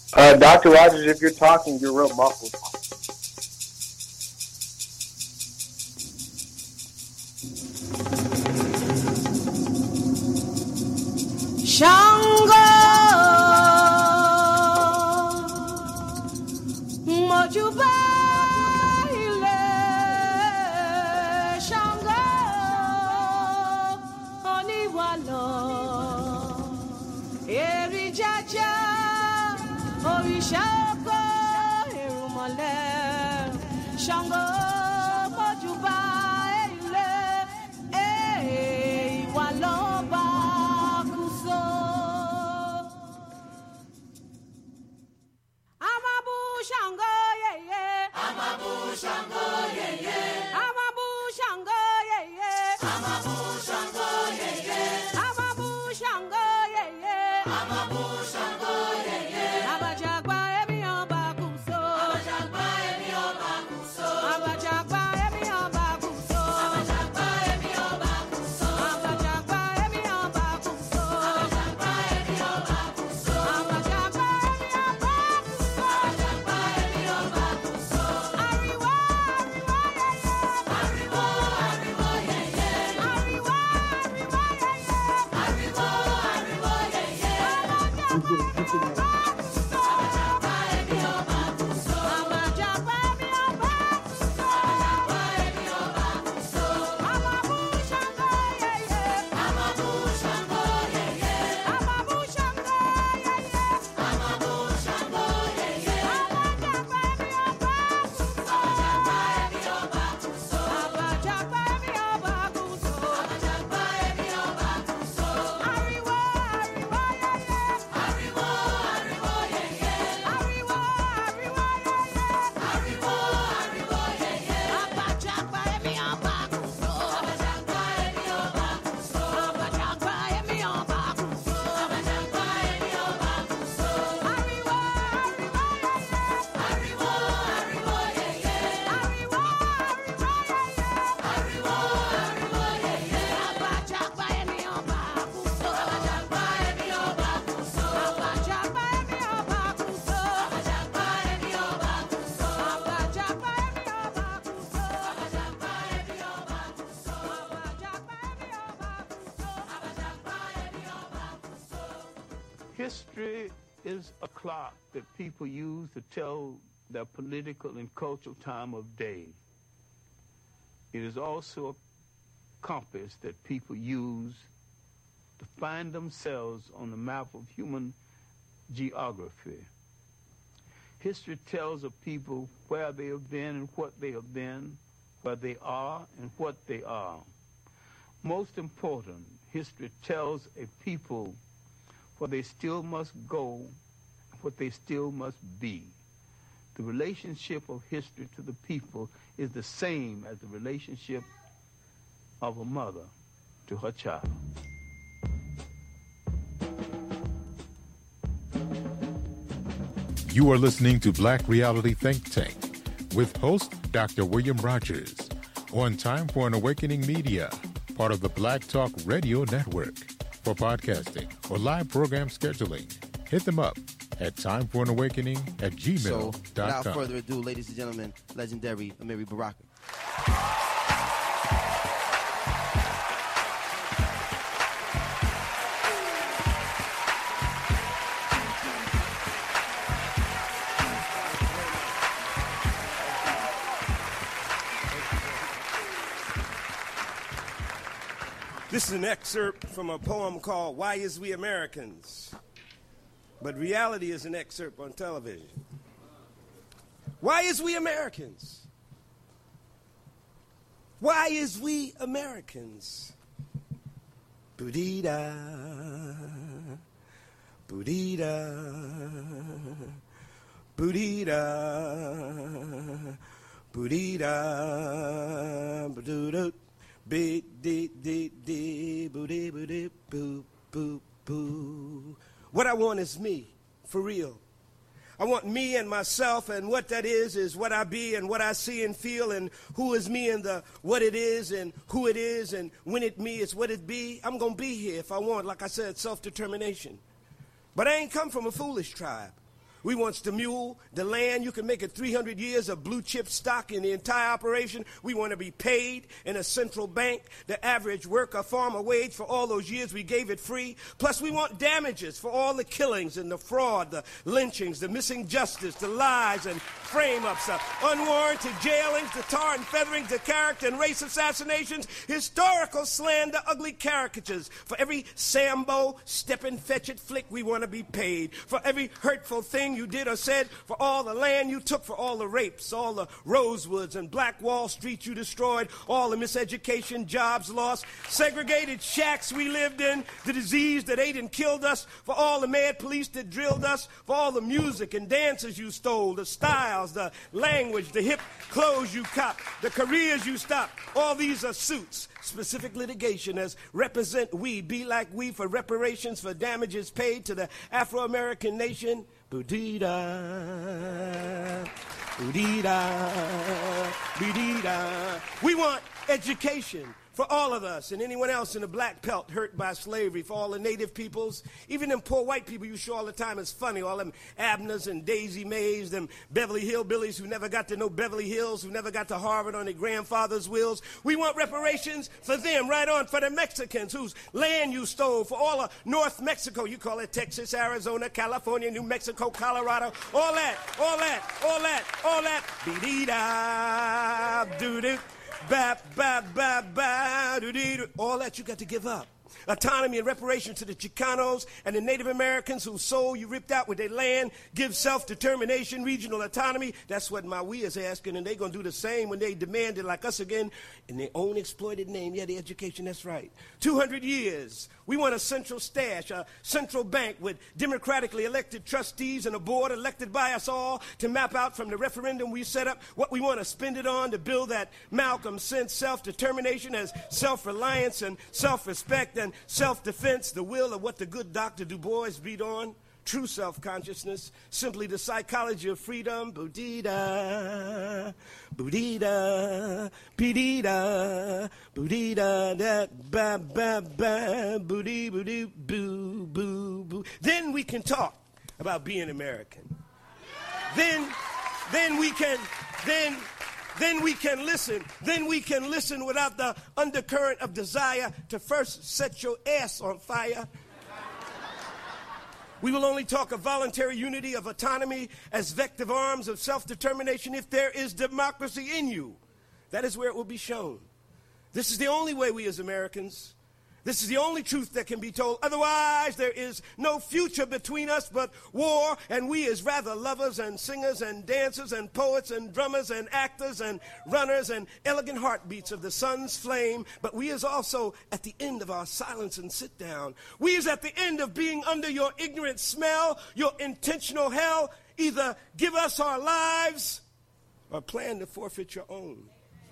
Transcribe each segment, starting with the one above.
Dr. Rogers, if you're talking, you're real muffled. Shango, Mojuba, Shango, Oniwalo, Erijaja, Orishako, Erumale, Shango, Mojuba, Waloba. Shango, yeah, yeah. I'm a boo Shango, yeah, yeah. I'm a boo Shango, yeah, yeah. I'm a boo Shango, yeah, yeah. I'm a boo Shango, yeah, yeah. I'm a boo Shango, yeah, yeah. Abajagba emi oba kuso. Abajagba emi oba kuso. Abajagba emi oba kuso. Abajagba emi oba kuso. Abajagba emi oba kuso. Abajagba emi oba kuso. Abajagba emi oba kuso. History is a clock that people use to tell their political and cultural time of day. It is also a compass that people use to find themselves on the map of human geography. History tells of people where they have been and what they have been, where they are and what they are. Most important, history tells a people where they still must go, what they still must be. The relationship of history to the people is the same as the relationship of a mother to her child. You are listening to Black Reality Think Tank with host Dr. William Rogers on Time for an Awakening Media, part of the Black Talk Radio Network. For podcasting or live program scheduling, hit them up at timeforanawakening@gmail.com. So, without further ado, ladies and gentlemen, legendary Amiri Baraka. This is an excerpt from a poem called Why Is We Americans? But reality is an excerpt on television. Why is we Americans? Why is we Americans? Boodee-da, boodee-da, boodee-da, boodee-da, boodoo-doo. Big dee dee dee boo dee boo dee boo boo boo. What I want is me, for real. I want me and myself, and what that is what I be and what I see and feel, and who is me and the what it is and who it is and when it me is what it be. I'm gonna be here if I want, like I said, self-determination. But I ain't come from a foolish tribe. We wants the mule, the land. You can make it 300 years of blue chip stock in the entire operation. We want to be paid in a central bank, the average worker farmer wage for all those years we gave it free. Plus, we want damages for all the killings and the fraud, the lynchings, the missing justice, the lies and frame-ups, unwarranted jailings, the tar and featherings, the character and race assassinations, historical slander, ugly caricatures. For every Sambo, step and fetch it flick, we want to be paid. For every hurtful thing you did or said, for all the land you took, for all the rapes, all the Rosewoods and Black Wall Street you destroyed, all the miseducation, jobs lost, segregated shacks we lived in, the disease that ate and killed us, for all the mad police that drilled us, for all the music and dances you stole, the styles, the language, the hip clothes you copped, the careers you stopped. All these are suits, specific litigation as represent we, be like we, for reparations for damages paid to the Afro-American nation. Boudida, boudida, boudida. We want education for all of us and anyone else in the black pelt hurt by slavery, for all the native peoples, even them poor white people you show all the time is funny, all them Abners and Daisy Mays, them Beverly Hillbillies who never got to know Beverly Hills, who never got to Harvard on their grandfather's wills. We want reparations for them, right on, for the Mexicans whose land you stole, for all of North Mexico, you call it Texas, Arizona, California, New Mexico, Colorado, all that, all that, all that, all that, be-dee-da, doo-doo. Ba, ba, ba, ba, doo-dee-doo. All that you got to give up. Autonomy and reparation to the Chicanos and the Native Americans whose soul you ripped out with their land. Give self-determination, regional autonomy. That's what Maui is asking, and they're going to do the same when they demand it like us again in their own exploited name. Yeah, the education, that's right. 200 years. We want a central stash, a central bank with democratically elected trustees and a board elected by us all to map out from the referendum we set up what we want to spend it on to build that Malcolm sense self-determination as self-reliance and self-respect and self-defense, the will of what the good Dr. Du Bois beat on. True self-consciousness, simply the psychology of freedom. Boudida, boudida, pidida, boudida, that ba ba ba, boudi boudi boo boo boo. Then we can talk about being American. Then we can listen. Then we can listen without the undercurrent of desire to first set your ass on fire. We will only talk of voluntary unity, of autonomy as vective arms of self-determination if there is democracy in you. That is where it will be shown. This is the only way we as Americans, this is the only truth that can be told. Otherwise, there is no future between us but war, and we as rather lovers and singers and dancers and poets and drummers and actors and runners and elegant heartbeats of the sun's flame. But we is also at the end of our silence and sit down. We is at the end of being under your ignorant smell, your intentional hell. Either give us our lives or plan to forfeit your own.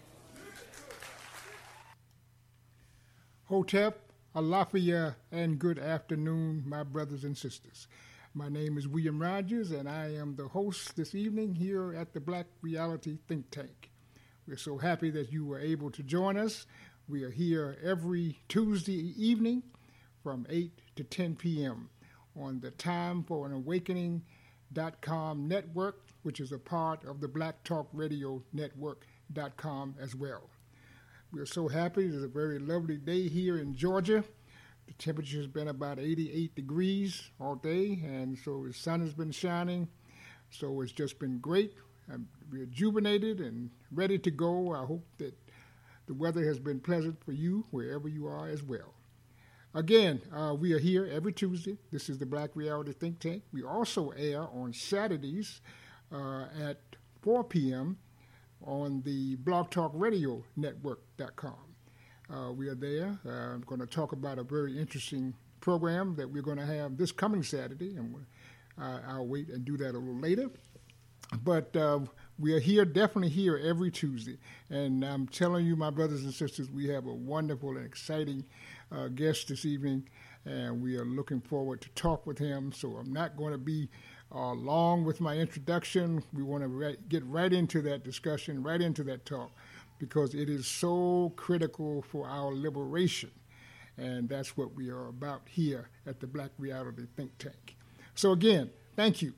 Hotep, Alafia, and good afternoon, my brothers and sisters. My name is William Rogers, and I am the host this evening here at the Black Reality Think Tank. We're so happy that you were able to join us. We are here every Tuesday evening from 8 to 10 p.m. on the Time for an Awakening.com network, which is a part of the Black Talk Radio Network.com as well. We're so happy. It's a very lovely day here in Georgia. The temperature has been about 88 degrees all day, and so the sun has been shining. So it's just been great. I'm rejuvenated and ready to go. I hope that the weather has been pleasant for you wherever you are as well. Again, we are here every Tuesday. This is the Black Reality Think Tank. We also air on Saturdays at 4 p.m. on the Blog Talk Radio Network.com. We are there. I'm going to talk about a very interesting program that we're going to have this coming Saturday, and I'll wait and do that a little later. But we are here, definitely here every Tuesday. And I'm telling you, my brothers and sisters, we have a wonderful and exciting guest this evening, and we are looking forward to talk with him. So I'm not going to be long with my introduction. We want to get right into that discussion, right into that talk, because it is so critical for our liberation. And that's what we are about here at the Black Reality Think Tank. So again, thank you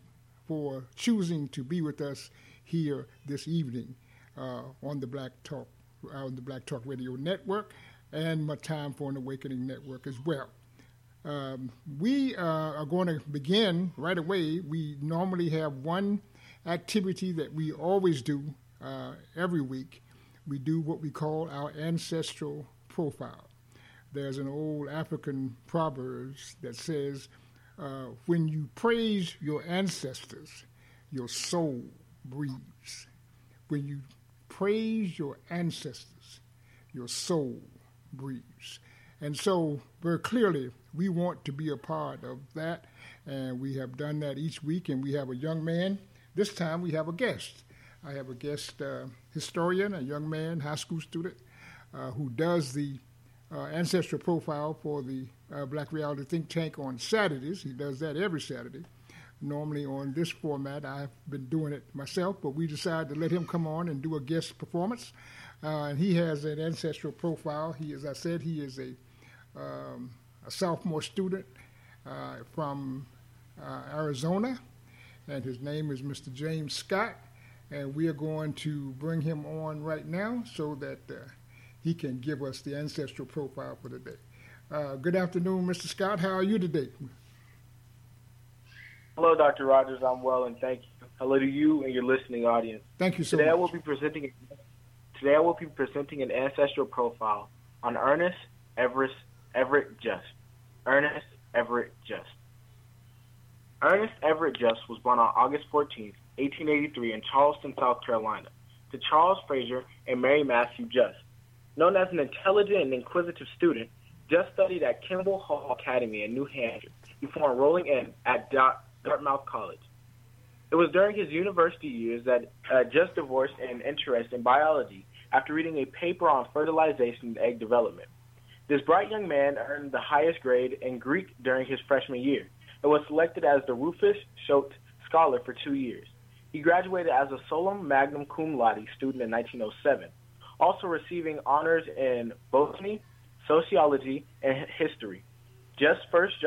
for choosing to be with us here this evening on the Black Talk Radio Network and my Time for an Awakening Network as well. We are going to begin right away. We normally have one activity that we always do every week. We do what we call our ancestral profile. There's an old African proverb that says, when you praise your ancestors, your soul breathes. When you praise your ancestors, your soul breathes. And so, very clearly, we want to be a part of that, and we have done that each week, and we have a young man. This time we have a guest. I have a guest historian, a young man, high school student, who does the ancestral profile for the Black Reality Think Tank on Saturdays. He does that every Saturday. Normally on this format, I've been doing it myself, but we decided to let him come on and do a guest performance. And he has an ancestral profile. He, as I said, he is a sophomore student from Arizona, and his name is Mr. James Scott. And we are going to bring him on right now so that he can give us the ancestral profile for the day. Good afternoon, Mr. Scott. How are you today? Hello, Dr. Rogers. I'm well, and thank you. Hello to you and your listening audience. Thank you so Today much. Today I will be presenting an ancestral profile on Ernest Everett Just. Ernest Everett Just. Ernest Everett Just was born on August 14, 1883 in Charleston, South Carolina, to Charles Frazier and Mary Matthew Just. Known as an intelligent and inquisitive student, Just studied at Kimball Hall Academy in New Hampshire before enrolling in at Dartmouth College. It was during his university years that Just divorced an interest in biology after reading a paper on fertilization and egg development. This bright young man earned the highest grade in Greek during his freshman year and was selected as the Rufus Choate Scholar for 2 years. He graduated as a Solum Magnum Cum Laude student in 1907, also receiving honors in botany, sociology, and history. Just's first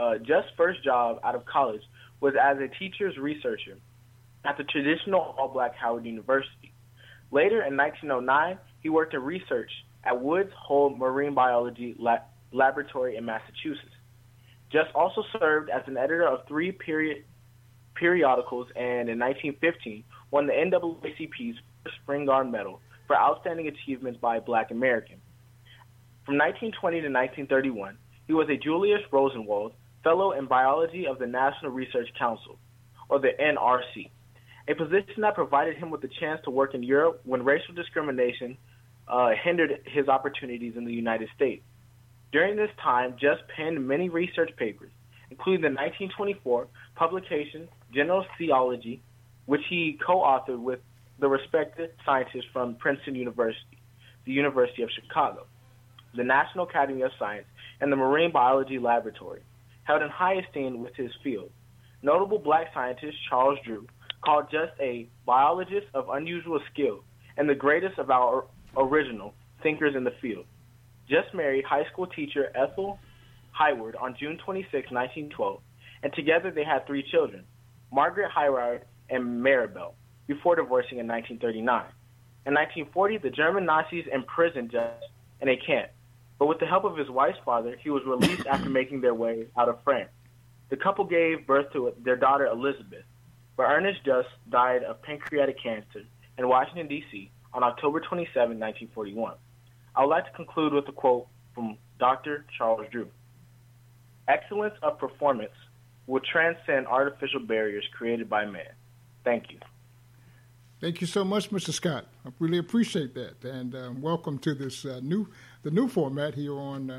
job out of college was as a teacher's researcher at the traditional all-black Howard University. Later, in 1909, he worked in research at Woods Hole Marine Biology Laboratory in Massachusetts. Just also served as an editor of 3 periodicals and in 1915 won the NAACP's first Spring Guard Medal for outstanding achievements by a black American. From 1920 to 1931, he was a Julius Rosenwald Fellow in Biology of the National Research Council, or the NRC, a position that provided him with the chance to work in Europe when racial discrimination hindered his opportunities in the United States. During this time, Just penned many research papers, including the 1924 publication General Theology, which he co-authored with the respected scientists from Princeton University, the University of Chicago, the National Academy of Science, and the Marine Biology Laboratory, held in high esteem with his field. Notable black scientist Charles Drew called Just a biologist of unusual skill and the greatest of our original thinkers in the field. Just married high school teacher Ethel Hayward on June 26, 1912, and together they had 3 children, Margaret Hayward and Maribel, before divorcing in 1939. In 1940, the German Nazis imprisoned Just in a camp, but with the help of his wife's father, he was released after making their way out of France. The couple gave birth to their daughter Elizabeth, but Ernest Just died of pancreatic cancer in Washington, D.C. on October 27, 1941. I would like to conclude with a quote from Dr. Charles Drew. Excellence of performance will transcend artificial barriers created by man. Thank you. Thank you so much, Mr. Scott. I really appreciate that, and welcome to this new format here on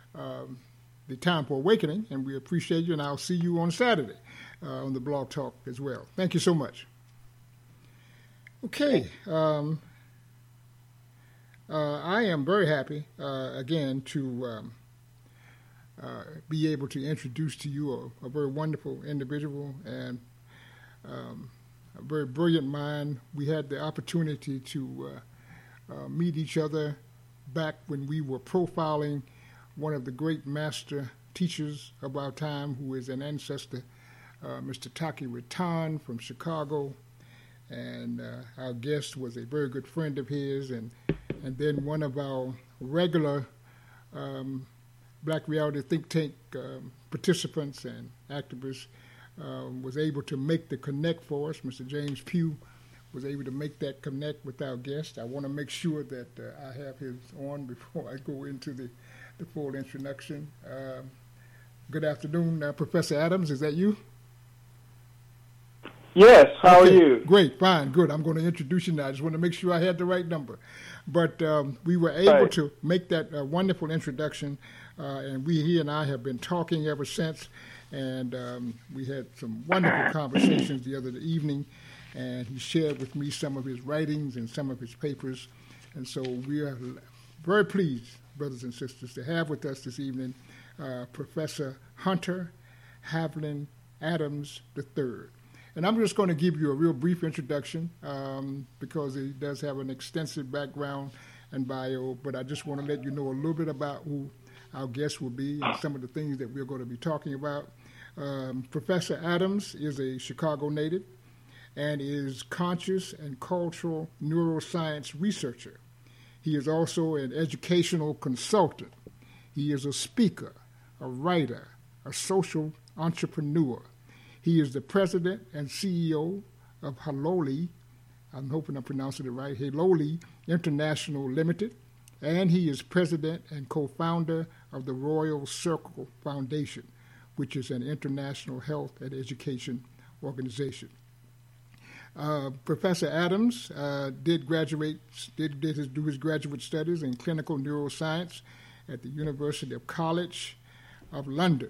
the Time for Awakening, and we appreciate you, and I'll see you on Saturday on the Blog Talk as well. Thank you so much. Okay, I am very happy, again, to be able to introduce to you a very wonderful individual and a very brilliant mind. We had the opportunity to meet each other back when we were profiling one of the great master teachers of our time, who is an ancestor Mr. Taki Ratan from Chicago, and our guest was a very good friend of his, and then one of our regular Black Reality Think Tank participants and activists was able to make the connect for us. Mr. James Pugh was able to make that connect with our guest. I want to make sure that I have his on before I go into the full introduction. Good afternoon, Professor Adams. Is that you? Yes, how are you? Great, fine, good. I'm going to introduce you now. I just want to make sure I had the right number. But we were able to make that wonderful introduction, and he and I have been talking ever since, and we had some wonderful conversations the other evening, and he shared with me some of his writings and some of his papers, and so we are very pleased, brothers and sisters, to have with us this evening Professor Hunter Havlin Adams III. And I'm just going to give you a real brief introduction because he does have an extensive background and bio, but I just want to let you know a little bit about who our guest will be and some of the things that we're going to be talking about. Professor Adams is a Chicago native and is conscious and cultural neuroscience researcher. He is also an educational consultant. He is a speaker, a writer, a social entrepreneur. He is the president and CEO of Haloli, I'm hoping I'm pronouncing it right, Haloli International Limited, and he is president and co-founder of the Royal Circle Foundation, which is an international health and education organization. Professor Adams did do his graduate studies in clinical neuroscience at the University of College of London.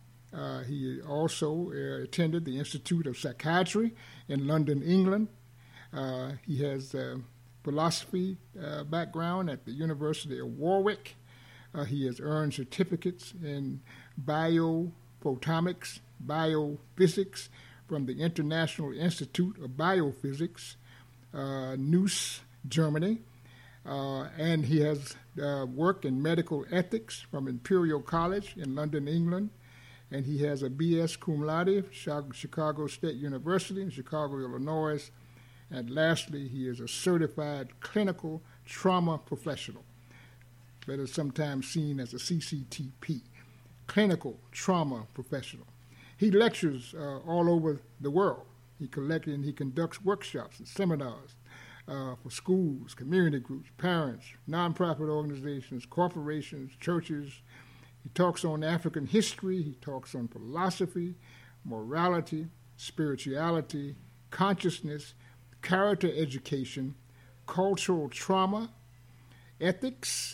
He also attended the Institute of Psychiatry in London, England. He has a philosophy background at the University of Warwick. He has earned certificates in biophotomics, biophysics from the International Institute of Biophysics, Neuss, Germany. And he has worked in medical ethics from Imperial College in London, England. And he has a B.S. cum laude, Chicago State University in Chicago, Illinois. And lastly, he is a certified clinical trauma professional, that is sometimes seen as a CCTP, clinical trauma professional. He lectures all over the world. He conducts workshops and seminars for schools, community groups, parents, nonprofit organizations, corporations, churches. He talks on African history. He talks on philosophy, morality, spirituality, consciousness, character education, cultural trauma, ethics,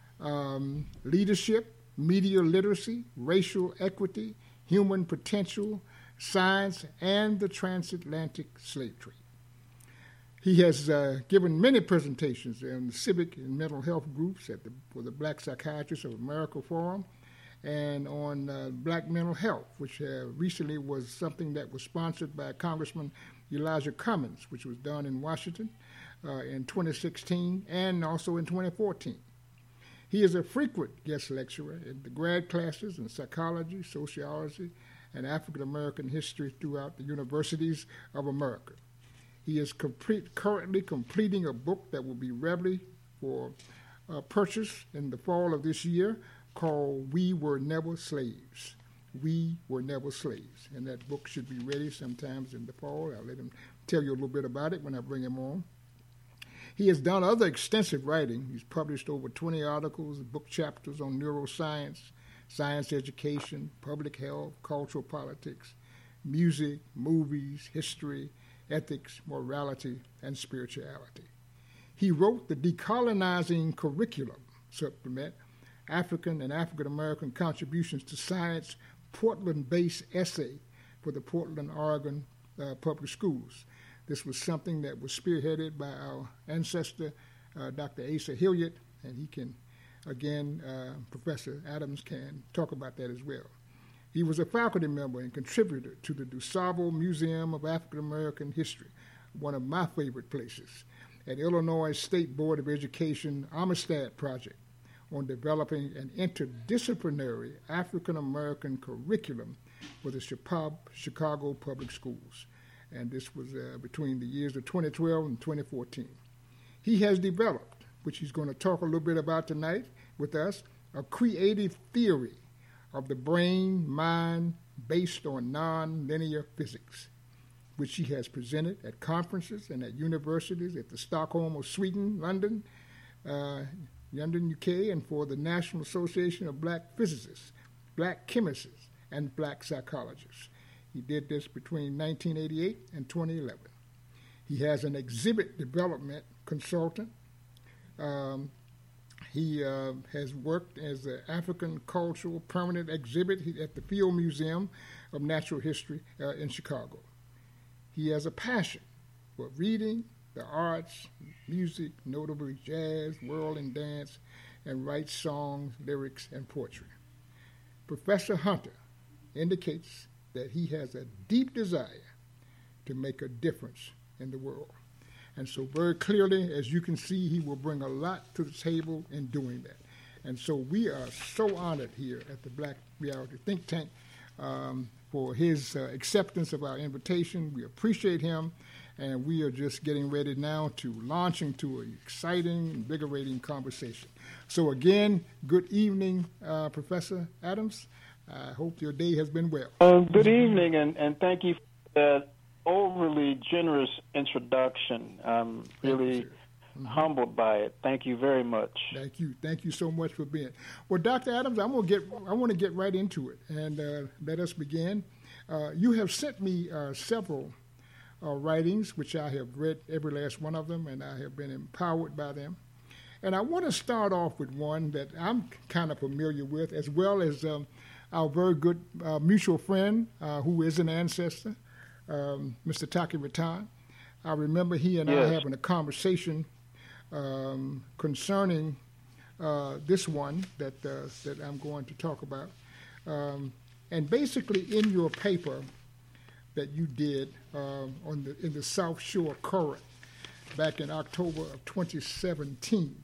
leadership, media literacy, racial equity, human potential, science, and the transatlantic slave trade. He has given many presentations in civic and mental health groups for the Black Psychiatrists of America Forum and on black mental health, which recently was something that was sponsored by Congressman Elijah Cummings, which was done in Washington in 2016 and also in 2014. He is a frequent guest lecturer in the grad classes in psychology, sociology, and African American history throughout the universities of America. He is currently completing a book that will be ready for purchase in the fall of this year called We Were Never Slaves. We Were Never Slaves. And that book should be ready sometimes in the fall. I'll let him tell you a little bit about it when I bring him on. He has done other extensive writing. He's published over 20 articles, book chapters on neuroscience, science education, public health, cultural politics, music, movies, history, ethics, morality, and spirituality. He wrote the Decolonizing Curriculum Supplement, African and African American Contributions to Science, Portland-based essay for the Portland, Oregon Public Schools. This was something that was spearheaded by our ancestor, Dr. Asa Hilliard, and he can, again, Professor Adams can talk about that as well. He was a faculty member and contributor to the DuSable Museum of African American History, one of my favorite places, at Illinois State Board of Education Amistad Project on developing an interdisciplinary African American curriculum for the Chicago Public Schools. And this was between the years of 2012 and 2014. He has developed, which he's going to talk a little bit about tonight with us, a creative theory of the brain mind based on nonlinear physics, which he has presented at conferences and at universities at the Stockholm of Sweden, London, UK, and for the National Association of Black Physicists, Black Chemists, and Black Psychologists. He did this between 1988 and 2011. He has an exhibit development consultant. He has worked as an African Cultural Permanent Exhibit at the Field Museum of Natural History in Chicago. He has a passion for reading, the arts, music, notably jazz, world and dance, and writes songs, lyrics, and poetry. Professor Hunter indicates that he has a deep desire to make a difference in the world. And so very clearly, as you can see, he will bring a lot to the table in doing that. And so we are so honored here at the Black Reality Think Tank for his acceptance of our invitation. We appreciate him, and we are just getting ready now to launch into an exciting, invigorating conversation. So again, good evening, Professor Adams. I hope your day has been well. Good evening, and thank you for that overly generous introduction. I'm really humbled by it. Thank you very much. Thank you. Thank you so much for being. Well, Dr. Adams, I want to get right into it, and let us begin. You have sent me several writings, which I have read every last one of them, and I have been empowered by them. And I want to start off with one that I'm kind of familiar with, as well as our very good mutual friend, who is an ancestor, Mr. Taki Ratan. I remember he and I having a conversation concerning this one that I'm going to talk about. And basically, in your paper that you did in the South Shore Current back in October of 2017,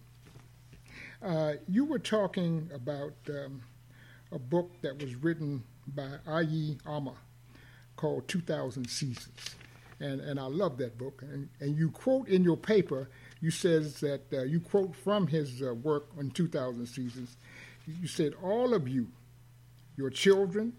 you were talking about a book that was written by Ayi Ama called 2000 Seasons. And I love that book. And you quote in your paper, you says that you quote from his work on 2000 Seasons. You said, all of you, your children,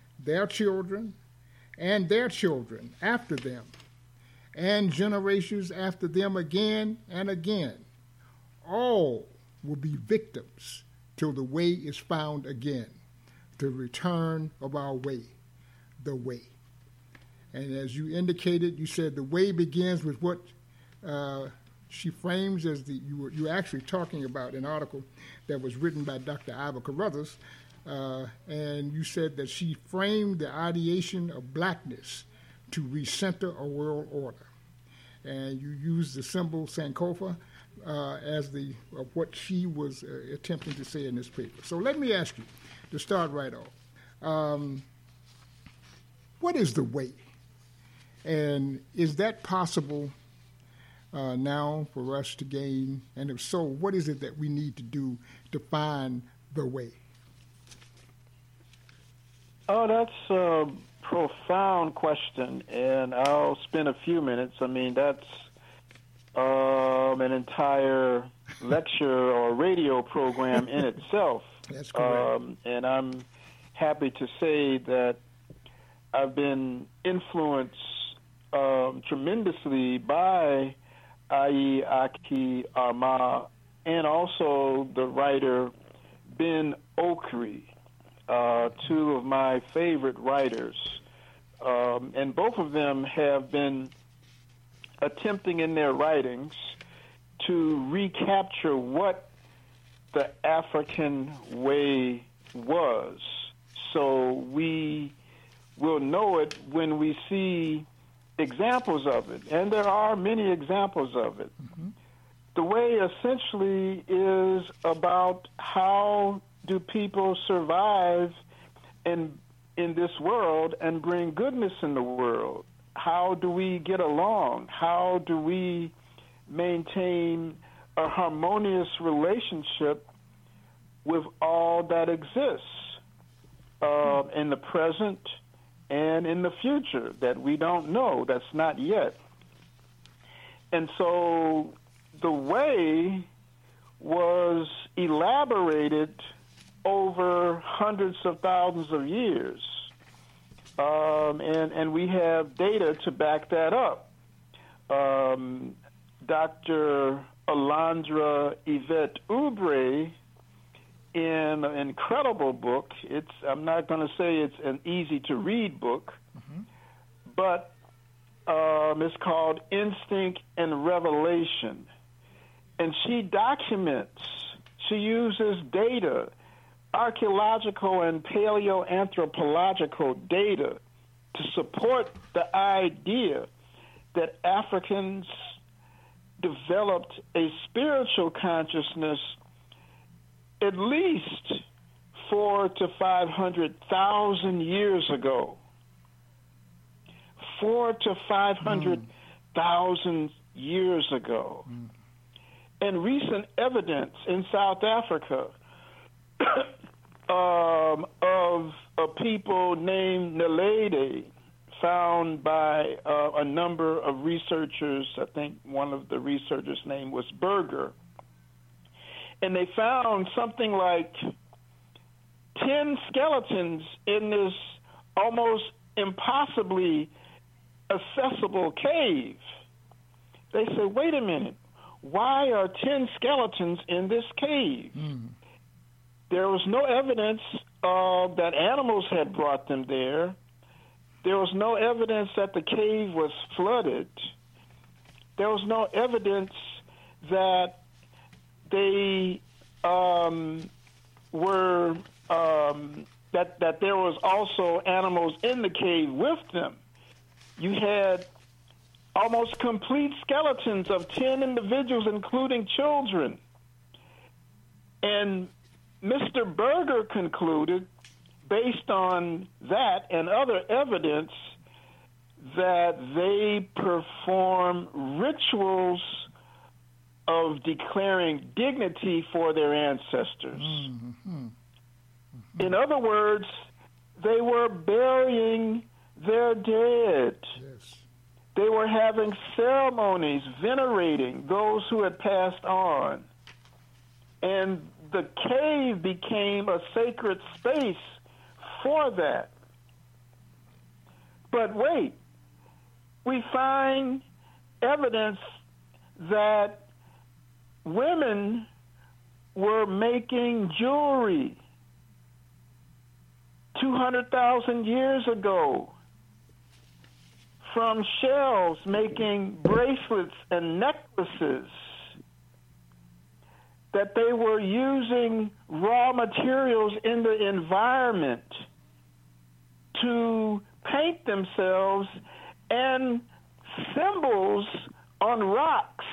and their children after them, and generations after them again and again, all will be victims till the way is found again, the return of our way, the way. And as you indicated, you said the way begins with what she frames as you were actually talking about an article that was written by Dr. Ivor Carruthers, and you said that she framed the ideation of blackness to recenter a world order. And you used the symbol Sankofa as what she was attempting to say in this paper. So let me ask you, to start right off, what is the way? And is that possible now for us to gain? And if so, what is it that we need to do to find the way? Oh, that's a profound question, and I'll spend a few minutes. I mean, that's an entire lecture or radio program in itself. That's correct. And I'm happy to say that I've been influenced tremendously by Ayi Aki Ama and also the writer Ben Okri, two of my favorite writers. And both of them have been attempting in their writings to recapture what the African way was. So we will know it when we see examples of it, and there are many examples of it. Mm-hmm. The way essentially is about how do people survive in this world and bring goodness in the world. How do we get along? How do we maintain a harmonious relationship with all that exists in the present and in the future that we don't know, that's not yet. And so the way was elaborated over hundreds of thousands of years. And we have data to back that up. Dr. Alondra Yvette Oubre, in an incredible book, I'm not going to say it's an easy-to-read book, but it's called Instinct and Revelation. And she documents, she uses data, archaeological and paleoanthropological data, to support the idea that Africans developed a spiritual consciousness at least 400,000 to 500,000 years ago. 400,000 to 500,000 years ago. And recent evidence in South Africa of a people named Naledi, found by a number of researchers. I think one of the researchers' name was Berger. And they found something like 10 skeletons in this almost impossibly accessible cave. They said, wait a minute, why are 10 skeletons in this cave? There was no evidence that animals had brought them there. There was no evidence that the cave was flooded. There was no evidence that they were that there was also animals in the cave with them. You had almost complete skeletons of 10 individuals, including children. And Mr. Berger concluded, based on that and other evidence, that they perform rituals of declaring dignity for their ancestors. In other words, they were burying their dead. They were having ceremonies venerating those who had passed on. And the cave became a sacred space for that. But wait, we find evidence that women were making jewelry 200,000 years ago, from shells, making bracelets and necklaces, that they were using raw materials in the environment to paint themselves and symbols on rocks.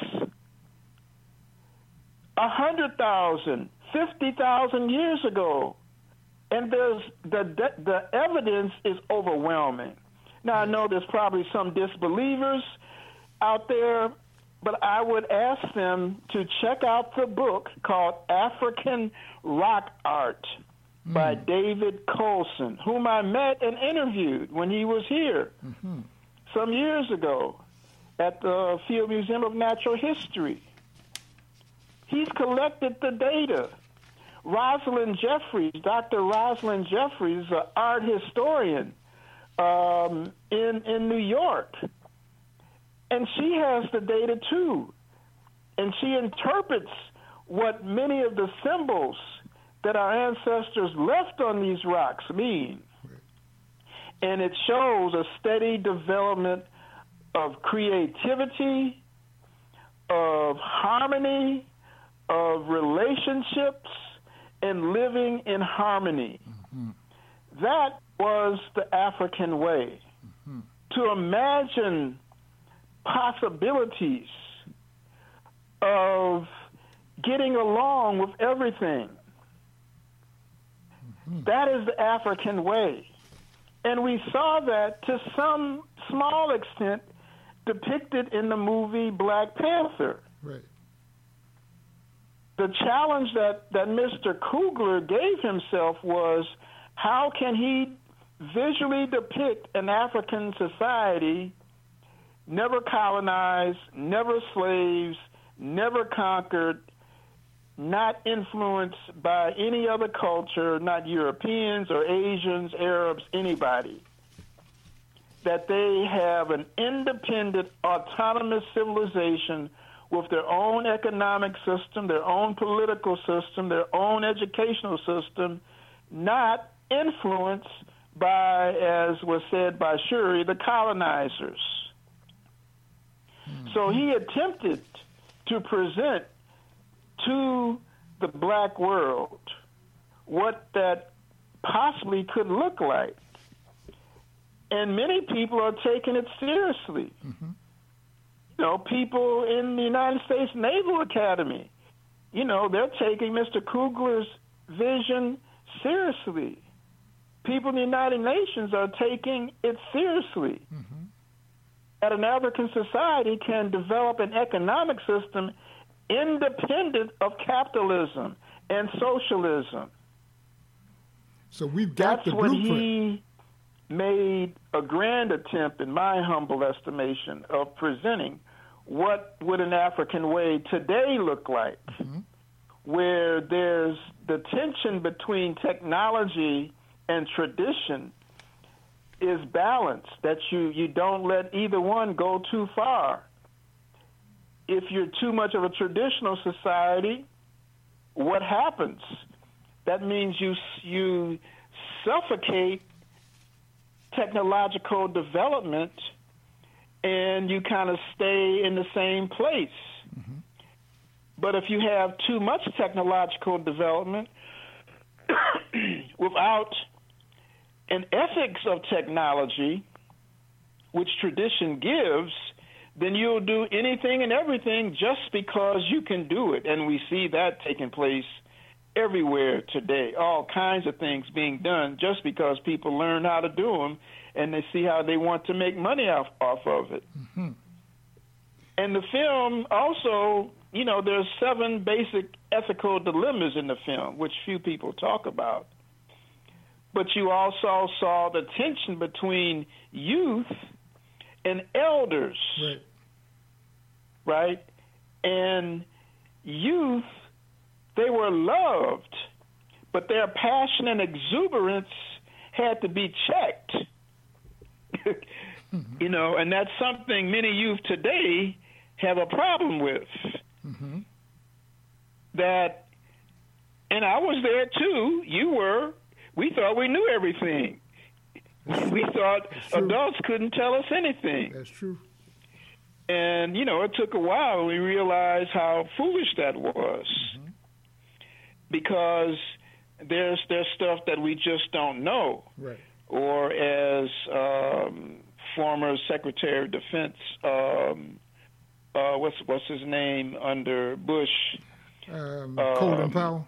100,000, 50,000 years ago. And there's the evidence is overwhelming. Now, I know there's probably some disbelievers out there, but I would ask them to check out the book called African Rock Art by David Colson, whom I met and interviewed when he was here some years ago at the Field Museum of Natural History. He's collected the data. Rosalind Jeffries, Dr. Rosalind Jeffries, is an art historian in New York. And she has the data too. And she interprets what many of the symbols that our ancestors left on these rocks mean. And it shows a steady development of creativity, of harmony, of relationships, and living in harmony. That was the African way. To imagine possibilities of getting along with everything. That is the African way. And we saw that to some small extent depicted in the movie Black Panther. Right. The challenge that Mr. Coogler gave himself was, how can he visually depict an African society never colonized, never slaves, never conquered, not influenced by any other culture, not Europeans or Asians, Arabs, anybody. That they have an independent, autonomous civilization with their own economic system, their own political system, their own educational system, not influenced by, as was said by Shuri, the colonizers. So he attempted to present to the black world what that possibly could look like. And many people are taking it seriously. You know, people in the United States Naval Academy, you know, they're taking Mr. Kugler's vision seriously. People in the United Nations are taking it seriously. That an African society can develop an economic system independent of capitalism and socialism. So we've got That's the when blueprint. he made a grand attempt, in my humble estimation, of presenting what would an African way today look like, where there's the tension between technology and tradition is balanced, that you don't let either one go too far. If you're too much of a traditional society, what happens? That means you suffocate technological development and you kind of stay in the same place. But if you have too much technological development without an ethics of technology, which tradition gives, then you'll do anything and everything just because you can do it. And we see that taking place everywhere today. All kinds of things being done just because people learn how to do them and they see how they want to make money off of it. And the film also, you know, there's 7 basic ethical dilemmas in the film, which few people talk about. But you also saw the tension between youth and elders, right? And youth, they were loved, but their passion and exuberance had to be checked. You know, and that's something many youth today have a problem with. That, and I was there too, you were, we thought we knew everything. We thought adults couldn't tell us anything. That's true. And, you know, it took a while and we realized how foolish that was. Because there's stuff that we just don't know. Right. Or as former Secretary of Defense, what's his name under Bush? Colin Powell.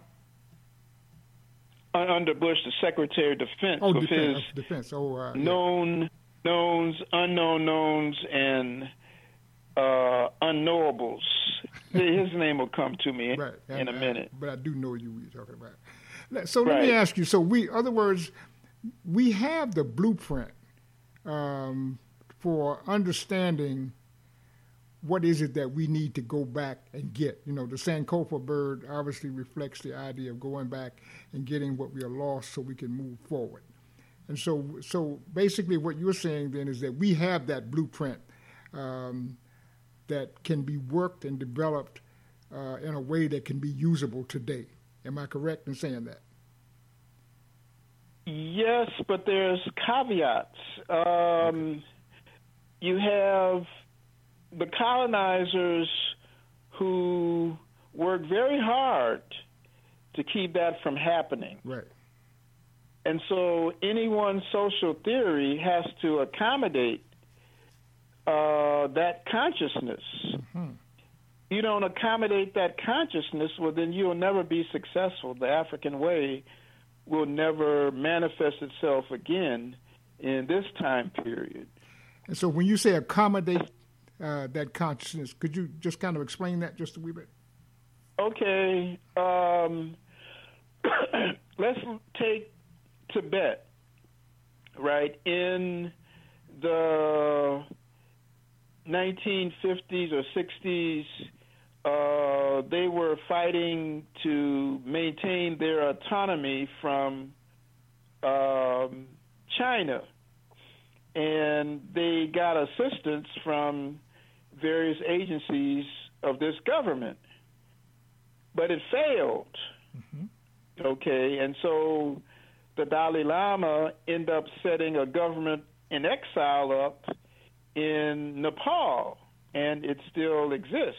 Under Bush, the Secretary of Defense, with his known knowns, unknown knowns, and unknowables. His name will come to me in a minute. But I do know you're talking about. So let me ask you. So other words, we have the blueprint for understanding what is it that we need to go back and get. You know, the Sankofa bird obviously reflects the idea of going back and getting what we are lost so we can move forward. And so basically what you're saying then is that we have that blueprint that can be worked and developed in a way that can be usable today. Am I correct in saying that? Yes, but there's caveats. You have the colonizers who worked very hard to keep that from happening. Right. And so anyone's social theory has to accommodate that consciousness. You don't accommodate that consciousness, well, then you'll never be successful. The African way will never manifest itself again in this time period. And so when you say accommodate that consciousness, could you just kind of explain that just a wee bit? Okay. Let's take Tibet. right, in the 1950s or 60s, they were fighting to maintain their autonomy from China. And they got assistance from various agencies of this government. But it failed. Mm-hmm. Okay, and so the Dalai Lama ended up setting a government in exile up in Nepal, and it still exists.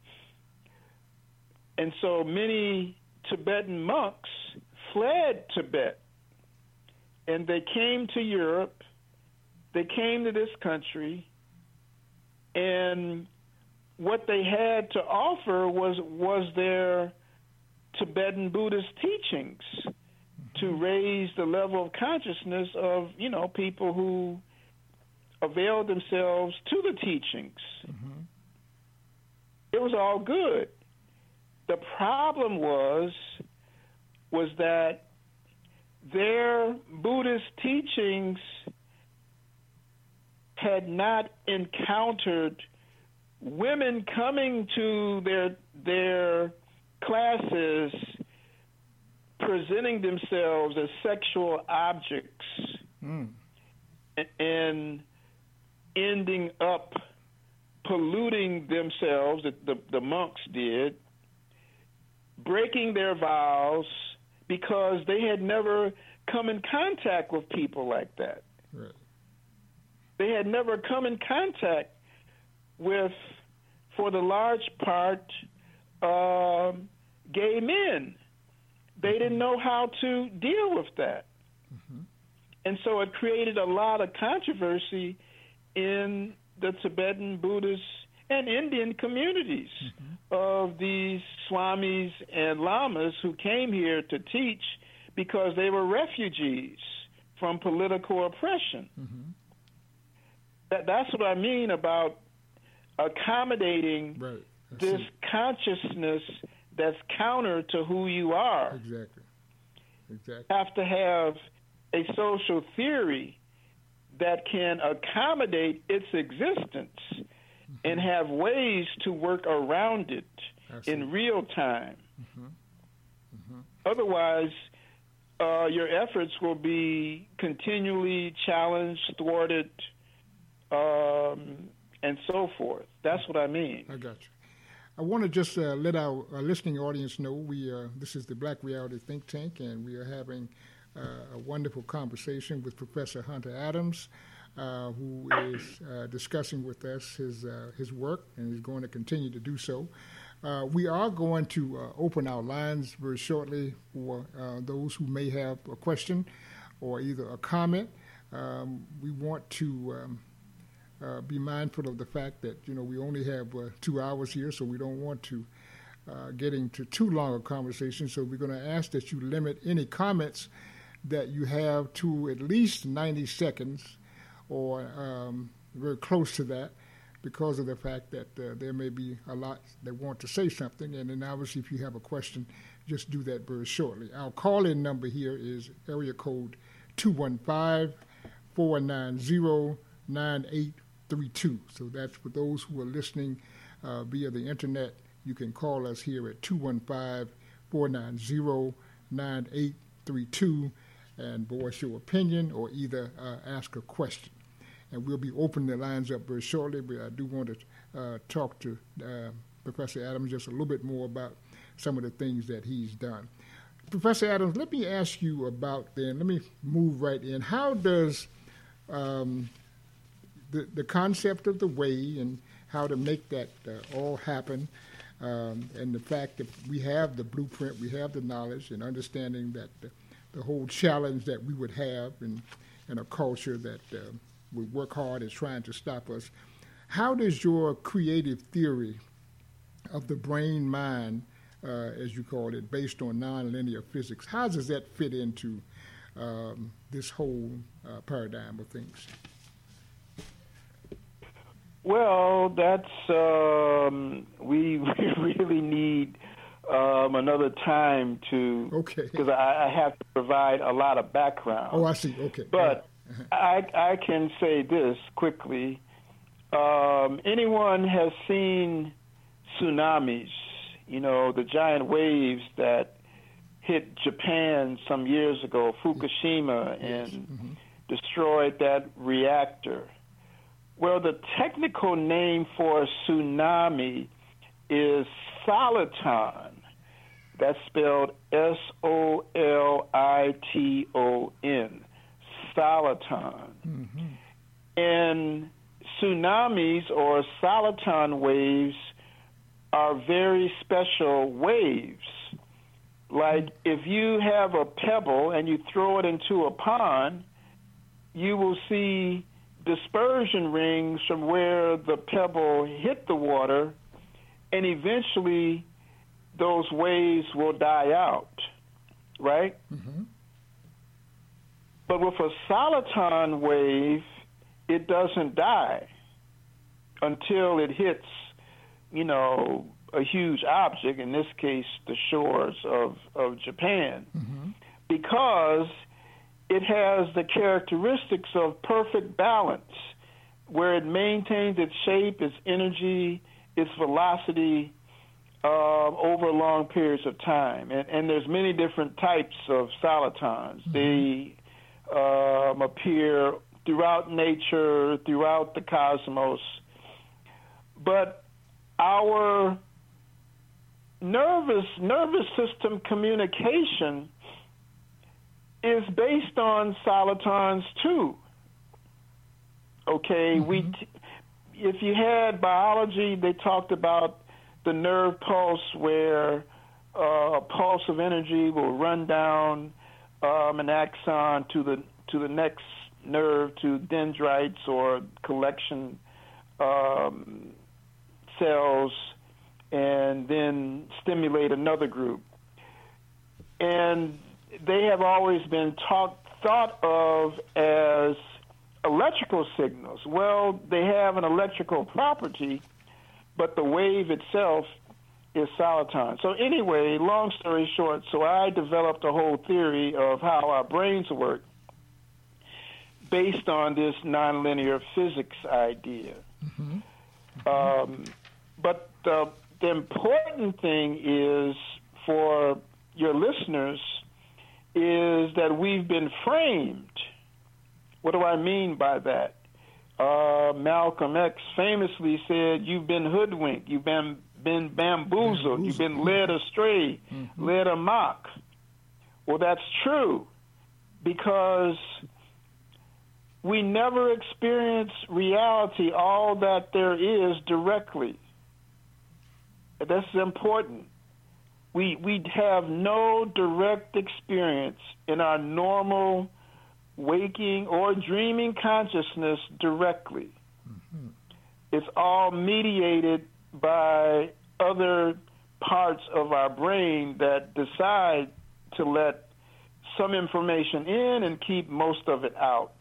And so many Tibetan monks fled Tibet, and they came to Europe, they came to this country, and what they had to offer was their Tibetan Buddhist teachings to raise the level of consciousness of, people who availed themselves to the teachings. Mm-hmm. It was all good. The problem was that their Buddhist teachings had not encountered women coming to their classes presenting themselves as sexual objects and ending up polluting themselves, the monks did, breaking their vows because they had never come in contact with people like that. Right. They had never come in contact with, for the large part, gay men. They didn't know how to deal with that. Mm-hmm. And so it created a lot of controversy in the Tibetan Buddhist and Indian communities of these swamis and lamas who came here to teach because they were refugees from political oppression. Mm-hmm. That's what I mean about accommodating this consciousness that's counter to who you are. Exactly. Have to have a social theory that can accommodate its existence and have ways to work around it in real time. Otherwise, your efforts will be continually challenged, thwarted, and so forth. That's what I mean. I got you. I want to just let our listening audience know this is the Black Reality Think Tank, and we are having a wonderful conversation with Professor Hunter Adams, who is discussing with us his work, and is going to continue to do so. We are going to open our lines very shortly for those who may have a question or either a comment. We want to be mindful of the fact that, we only have 2 hours here, so we don't want to get into too long a conversation. So we're going to ask that you limit any comments that you have to at least 90 seconds or very close to that, because of the fact that there may be a lot that want to say something. And then obviously if you have a question, just do that very shortly. Our call-in number here is area code 215-490-9832. So that's for those who are listening via the internet. You can call us here at 215-490-9832 and voice your opinion or either ask a question. And we'll be opening the lines up very shortly, but I do want to talk to Professor Adams just a little bit more about some of the things that he's done. Professor Adams, let me ask you about let me move right in. How does the concept of the way and how to make that all happen, and the fact that we have the blueprint, we have the knowledge, and understanding that the whole challenge that we would have in a culture that would work hard at trying to stop us, how does your creative theory of the brain-mind, as you call it, based on nonlinear physics, how does that fit into this whole paradigm of things? Well, that's we really need another time to, okay, because I have to provide a lot of background. Oh, I see. Okay, but I can say this quickly. Anyone has seen tsunamis, the giant waves that hit Japan some years ago, Fukushima, and destroyed that reactor. Well, the technical name for a tsunami is soliton. That's spelled S-O-L-I-T-O-N, soliton. And tsunamis or soliton waves are very special waves. Like if you have a pebble and you throw it into a pond, you will see dispersion rings from where the pebble hit the water, and eventually those waves will die out, right? But with a soliton wave, it doesn't die until it hits, a huge object, in this case, the shores of Japan, because it has the characteristics of perfect balance, where it maintains its shape, its energy, its velocity over long periods of time. And there's many different types of solitons. They appear throughout nature, throughout the cosmos. But our nervous system communication is based on solitons too. Okay, if you had biology, they talked about the nerve pulse, where a pulse of energy will run down an axon to the next nerve, to dendrites or collection cells, and then stimulate another group. And they have always been thought of as electrical signals. Well, they have an electrical property, but the wave itself is soliton. So anyway, long story short, so I developed a whole theory of how our brains work based on this nonlinear physics idea. But the important thing is, for your listeners, is that we've been framed. What do I mean by that? Malcolm X famously said, you've been hoodwinked, you've been bamboozled, you've been led astray, led amok. Well, that's true, because we never experience reality, all that there is, directly. That's important. We have no direct experience in our normal waking or dreaming consciousness directly. It's all mediated by other parts of our brain that decide to let some information in and keep most of it out.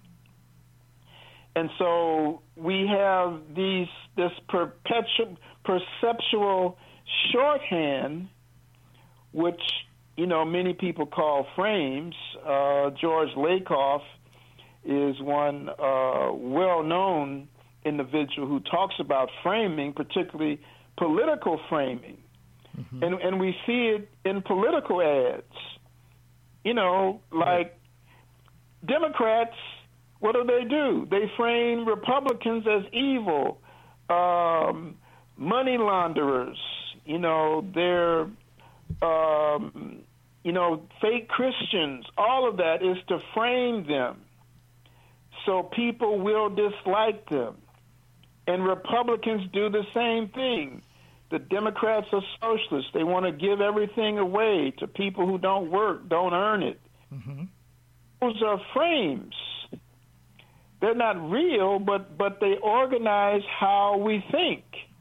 And so we have this perceptual shorthand, which many people call frames. George Lakoff is one well-known individual who talks about framing, particularly political framing. And we see it in political ads. Like Democrats, what do? They frame Republicans as evil, money launderers. They're fake Christians. All of that is to frame them so people will dislike them. And Republicans do the same thing. The Democrats are socialists. They want to give everything away to people who don't work, don't earn it. Those are frames. They're not real, but they organize how we think.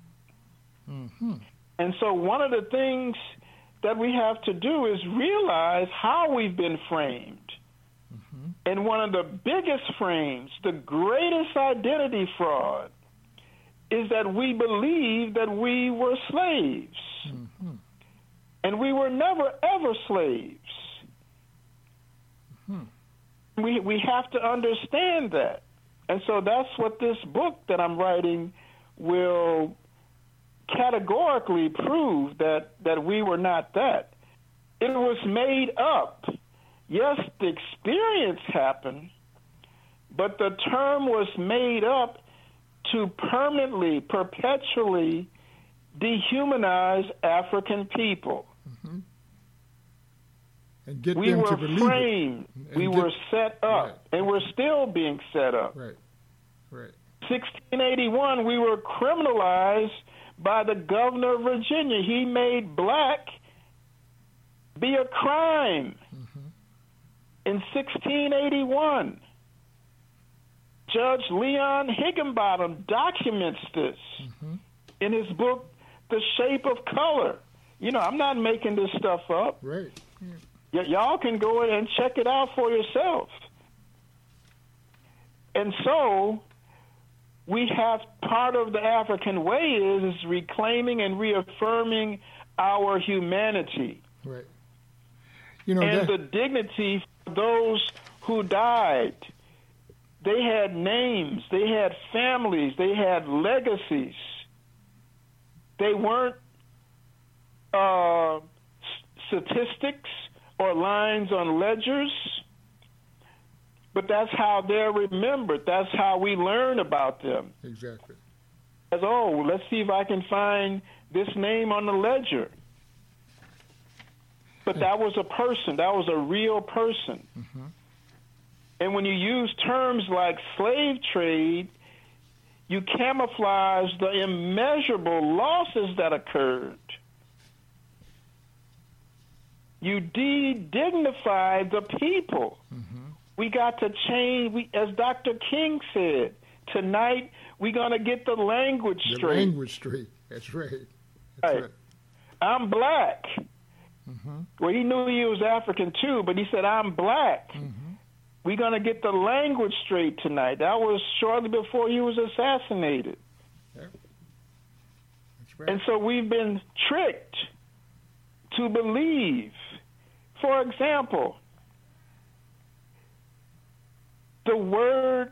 And so one of the things that we have to do is realize how we've been framed. And one of the biggest frames, the greatest identity fraud, is that we believe that we were slaves. And we were never, ever slaves. We have to understand that. And so that's what this book that I'm writing will categorically prove, that we were not that. It was made up. Yes, the experience happened, but the term was made up to permanently, perpetually dehumanize African people. Mm-hmm. And get we them were to believe framed. We were set up, right. and we're still being set up. Right, right. 1681, we were criminalized by the governor of Virginia. He made black be a crime. Mm-hmm. In 1681. Judge Leon Higginbottom documents this in his book, The Shape of Color. You know, I'm not making this stuff up. Right. Y'all can go in and check it out for yourself. And so we have, part of the African way is reclaiming and reaffirming our humanity. Right. You know, and the dignity for those who died. They had names, they had families, they had legacies. They weren't statistics or lines on ledgers, but that's how they're remembered. That's how we learn about them. Exactly. As, oh, let's see if I can find this name on the ledger. But that was a person. That was a real person. Mm-hmm. And when you use terms like slave trade, you camouflage the immeasurable losses that occurred. You de-dignify the people. Mm-hmm. We got to change. As Dr. King said, tonight we're going to get the language straight. The language straight. That's right. That's right. I'm black. Mm-hmm. Well, he knew he was African too, but he said, I'm black. Mm-hmm. We're going to get the language straight tonight. That was shortly before he was assassinated. Yeah. That's right. And so we've been tricked to believe. For example, the word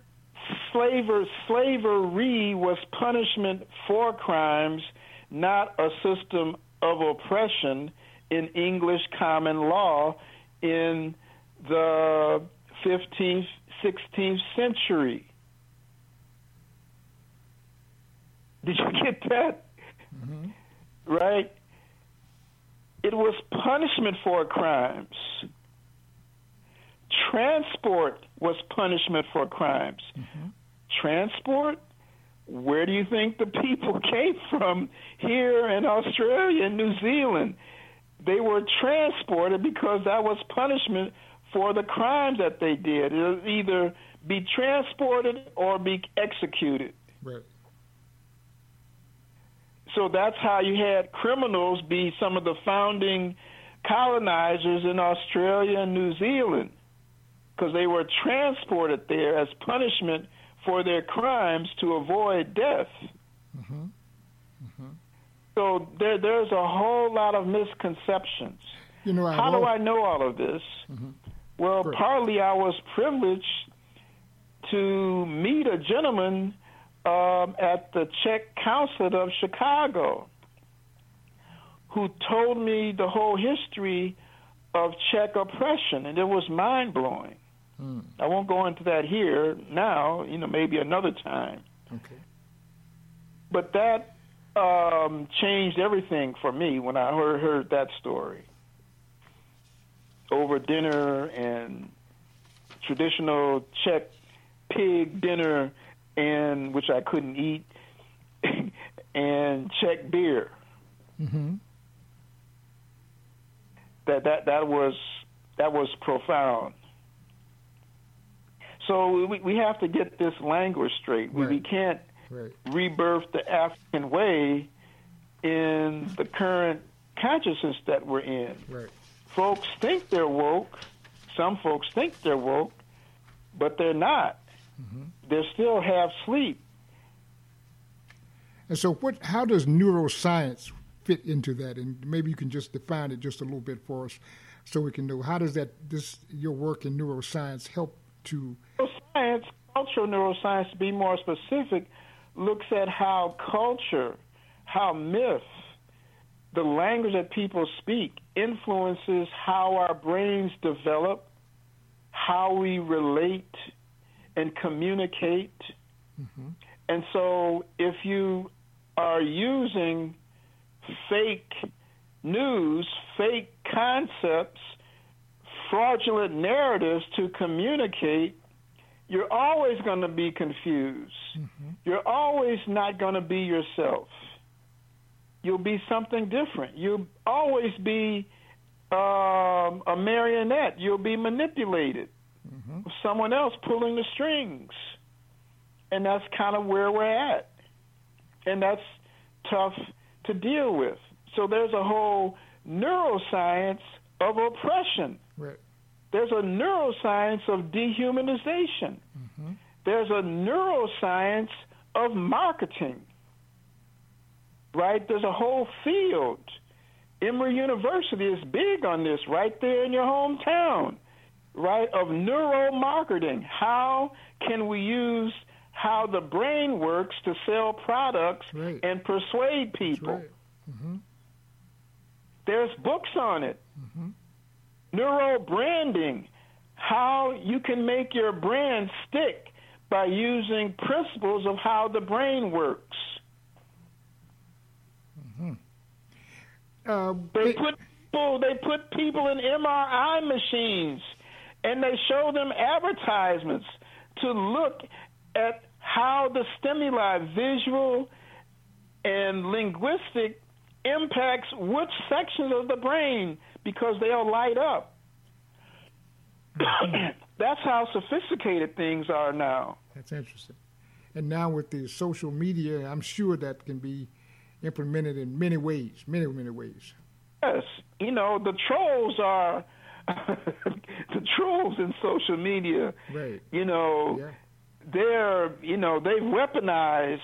slavery was punishment for crimes, not a system of oppression in English common law in the 15th, 16th century. Did you get that? Mm-hmm. Right? It was punishment for crimes. Transport was punishment for crimes. Mm-hmm. Transport? Where do you think the people came from here in Australia and New Zealand? They were transported because that was punishment for the crimes that they did. It would either be transported or be executed. Right. So that's how you had criminals be some of the founding colonizers in Australia and New Zealand, because they were transported there as punishment for their crimes to avoid death. Mm-hmm. Mm-hmm. So there's a whole lot of misconceptions. You know, how do I know all of this? Mm-hmm. Well, Great. partly I was privileged to meet a gentleman at the Czech Consulate of Chicago who told me the whole history of Czech oppression, and it was mind-blowing. Mm. I won't go into that here now, maybe another time. Okay. But that changed everything for me when I heard that story. Over dinner and traditional Czech pig dinner, and which I couldn't eat, and Czech beer. Mm-hmm. That was profound. So we have to get this language straight. Right. We can't rebirth the African way in the current consciousness that we're in. Right. Folks think they're woke. Some folks think they're woke, but they're not. Mm-hmm. They're still half asleep. And so how does neuroscience fit into that? And maybe you can just define it just a little bit for us so we can know, how does your work in neuroscience help to Neuroscience, cultural neuroscience, to be more specific, looks at how culture, how myth, the language that people speak influences how our brains develop, how we relate and communicate. Mm-hmm. And so if you are using fake news, fake concepts, fraudulent narratives to communicate, you're always going to be confused. Mm-hmm. You're always not going to be yourself. You'll be something different. You'll always be a marionette. You'll be manipulated. Mm-hmm. Someone else pulling the strings. And that's kind of where we're at. And that's tough to deal with. So there's a whole neuroscience of oppression. Right. There's a neuroscience of dehumanization. Mm-hmm. There's a neuroscience of marketing. Right? There's a whole field. Emory University is big on this right there in your hometown, right, of neuromarketing. How can we use how the brain works to sell products right. and persuade people? That's right. Mm-hmm. There's books on it. Mm-hmm. Neurobranding, how you can make your brand stick by using principles of how the brain works. They put people in MRI machines, and they show them advertisements to look at how the stimuli, visual and linguistic, impacts which sections of the brain, because they'll light up. That's how sophisticated things are now. That's interesting. And now with the social media, I'm sure that can be implemented in many ways, many ways. Yes, the trolls are the trolls in social media. Right. Yeah. They're they've weaponized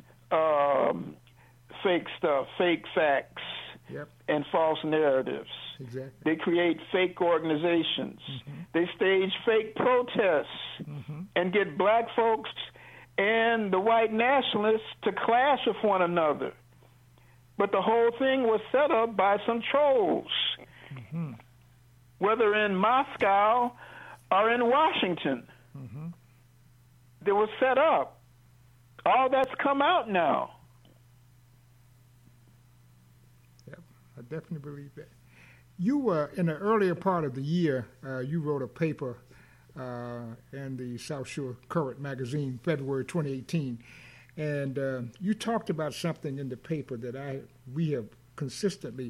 fake stuff, fake facts, yep. and false narratives. Exactly. They create fake organizations. Mm-hmm. They stage fake protests mm-hmm. and get black folks and the white nationalists to clash with one another. But the whole thing was set up by some trolls, mm-hmm. whether in Moscow or in Washington. Mm-hmm. They were set up. All that's come out now. Yep, I definitely believe that. You were, in the earlier part of the year, you wrote a paper in the South Shore Current magazine, February 2018. And you talked about something in the paper that we have consistently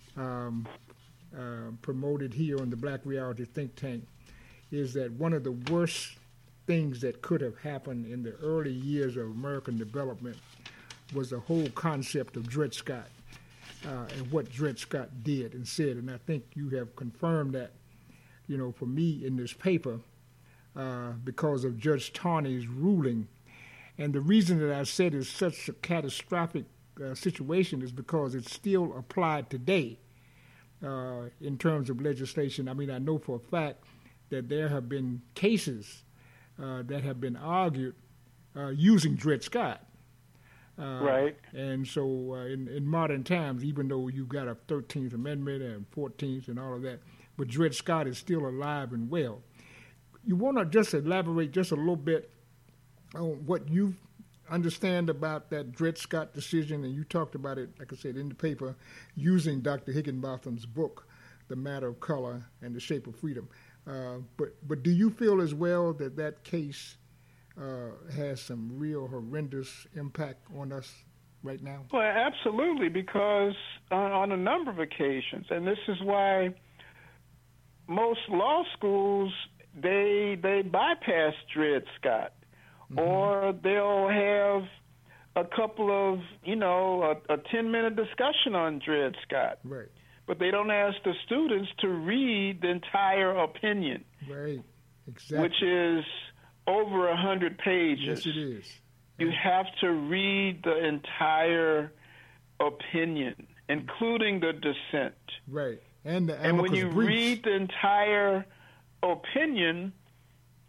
promoted here on the Black Reality Think Tank, is that one of the worst things that could have happened in the early years of American development was the whole concept of Dred Scott and what Dred Scott did and said. And I think you have confirmed that, for me in this paper because of Judge Taney's ruling. And the reason that I said it's such a catastrophic situation is because it's still applied today in terms of legislation. I mean, I know for a fact that there have been cases that have been argued using Dred Scott. Right. And so in modern times, even though you've got a 13th Amendment and 14th and all of that, but Dred Scott is still alive and well. You want to just elaborate just a little bit on what you understand about that Dred Scott decision, and you talked about it, like I said, in the paper, using Dr. Higginbotham's book, The Matter of Color and the Shape of Freedom. But do you feel as well that case has some real horrendous impact on us right now? Well, absolutely, because on a number of occasions, and this is why most law schools, they bypass Dred Scott. Mm-hmm. Or they'll have a couple of, a 10-minute discussion on Dred Scott. Right. But they don't ask the students to read the entire opinion. Right, exactly. Which is over 100 pages. Yes, it is. You have to read the entire opinion, including the dissent. Right. And the and when you briefs. read the entire opinion,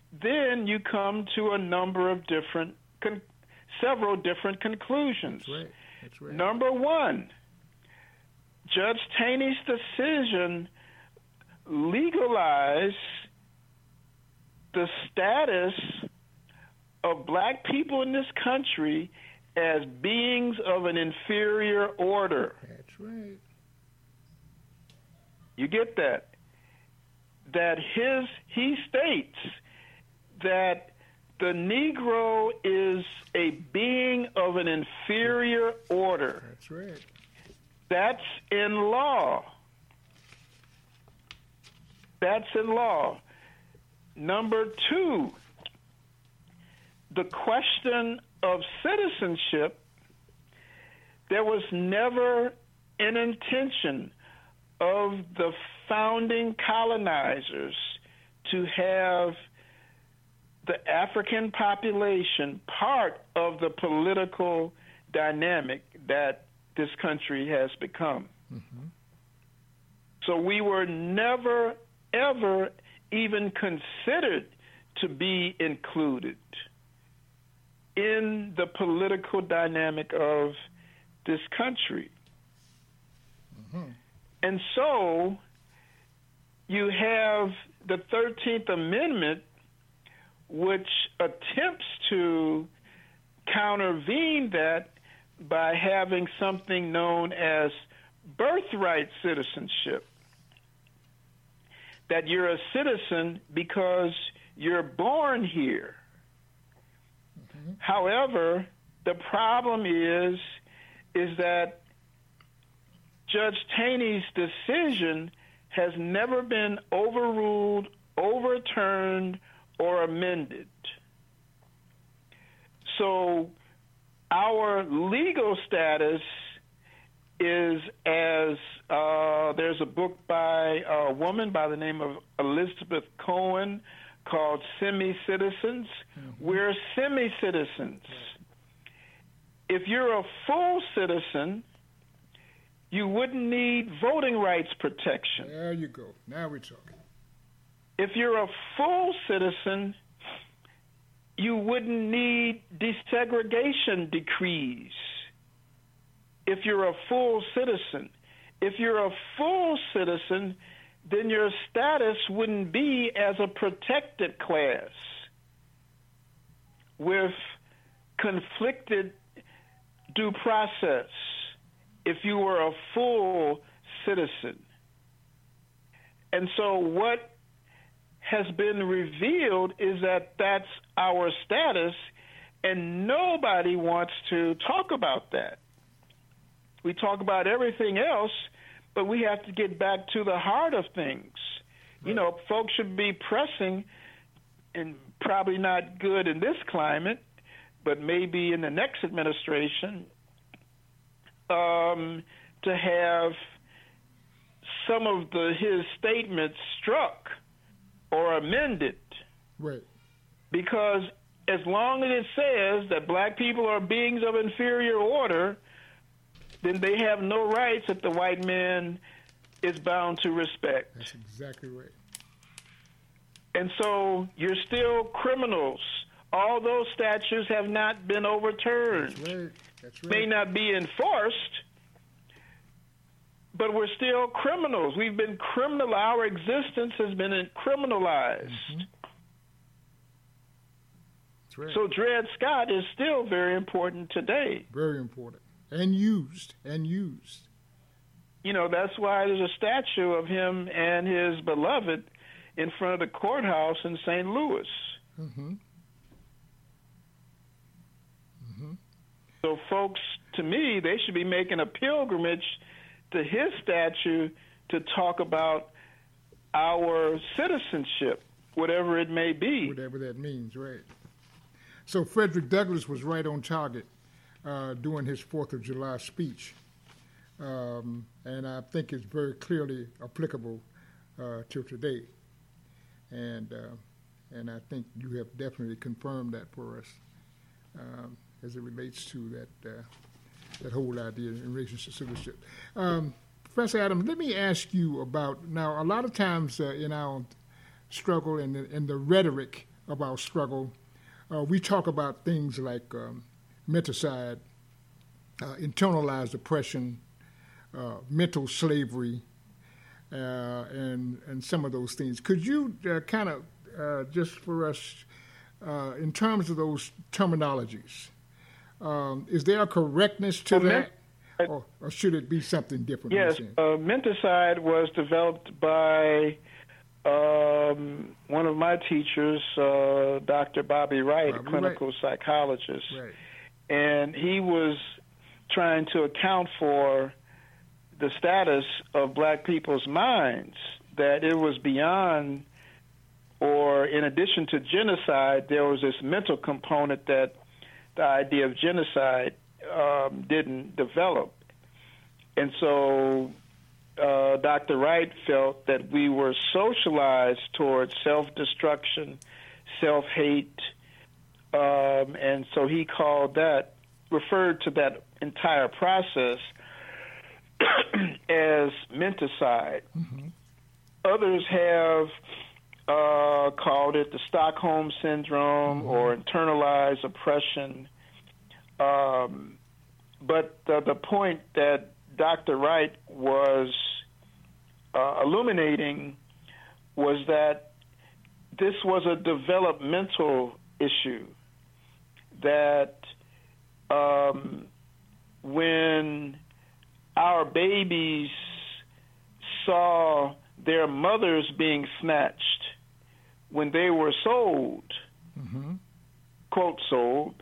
then you come to a number of several different conclusions. That's right. That's right. Number one, Judge Taney's decision legalized the status of black people in this country as beings of an inferior order. That's right. You get that? That he states that the Negro is a being of an inferior order. That's right. That's in law. That's in law. Number two, the question of citizenship, there was never an intention of the founding colonizers to have the African population part of the political dynamic that this country has become. Mm-hmm. So we were never, ever even considered to be included in the political dynamic of this country. Mm-hmm. And so you have the 13th Amendment, which attempts to countervene that by having something known as birthright citizenship, that you're a citizen because you're born here. Mm-hmm. However, the problem is that Judge Taney's decision has never been overruled, overturned, or amended. So our legal status is as there's a book by a woman by the name of Elizabeth Cohen called Semi-Citizens. Mm-hmm. We're semi-citizens. If you're a full citizen, you wouldn't need voting rights protection. There you go. Now we're talking. If you're a full citizen, you wouldn't need desegregation decrees. If you're a full citizen. If you're a full citizen, then your status wouldn't be as a protected class with conflicted due process if you were a full citizen. And so what has been revealed is that that's our status, and nobody wants to talk about that. We talk about everything else, but we have to get back to the heart of things. Right. You know, folks should be pressing, and probably not good in this climate, but maybe in the next administration, to have some of his statements struck or amended. Right. Because as long as it says that black people are beings of inferior order, then they have no rights that the white man is bound to respect. That's exactly right. And so you're still criminals. All those statutes have not been overturned. That's right. That's right. May not be enforced, but we're still criminals. We've been criminal. Our existence has been criminalized. Mm-hmm. That's right. So Dred Scott is still very important today. Very important. And used. You know, that's why there's a statue of him and his beloved in front of the courthouse in St. Louis. Mm-hmm. Mm-hmm. So folks, to me, they should be making a pilgrimage to his statue to talk about our citizenship, whatever it may be. Whatever that means, right. So Frederick Douglass was right on target during his 4th of July speech. And I think it's very clearly applicable to today. And I think you have definitely confirmed that for us as it relates to that whole idea in relation to citizenship. Professor Adams, let me ask you about, now a lot of times in our struggle and in the rhetoric of our struggle, we talk about things like menticide, internalized oppression, mental slavery, and some of those things. Could you kind of, just for us, in terms of those terminologies, is there a correctness to that, or should it be something different? Yes, menticide was developed by one of my teachers, Dr. Bobby Wright, a clinical psychologist. Right. And he was trying to account for the status of black people's minds, that it was beyond, or in addition to genocide, there was this mental component that the idea of genocide didn't develop. And so Dr. Wright felt that we were socialized towards self-destruction, self-hate, and so he referred to that entire process as menticide. Mm-hmm. Others have called it the Stockholm Syndrome, mm-hmm. or internalized oppression. But the point that Dr. Wright was illuminating was that this was a developmental issue, that when our babies saw their mothers being snatched when they were sold, mm-hmm. quote, sold,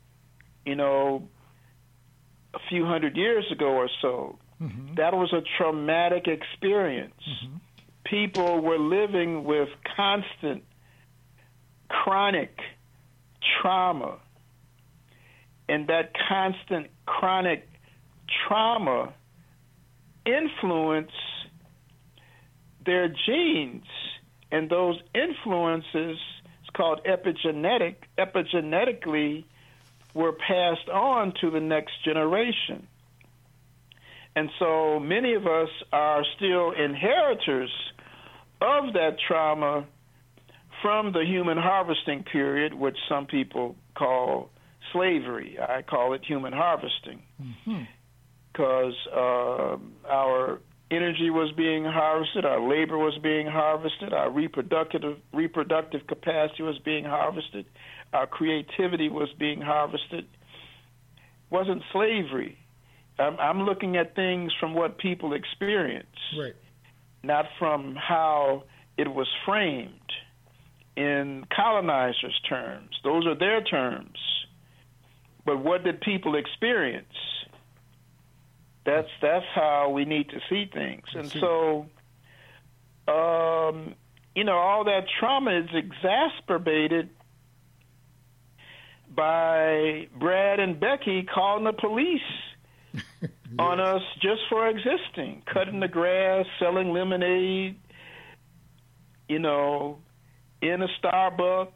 a few hundred years ago or so, mm-hmm. that was a traumatic experience. Mm-hmm. People were living with constant, chronic trauma, and that constant, chronic trauma influence their genes, and those influences, it's called epigenetically, were passed on to the next generation. And so many of us are still inheritors of that trauma from the human harvesting period, which some people call slavery. I call it human harvesting, because our energy was being harvested, our labor was being harvested, our reproductive capacity was being harvested, our creativity was being harvested. It wasn't slavery. I'm looking at things from what people experience, right, not from how it was framed in colonizers' terms. Those are their terms. But what did people experience? That's how we need to see things. And so, all that trauma is exacerbated by Brad and Becky calling the police on us just for existing, cutting the grass, selling lemonade, in a Starbucks.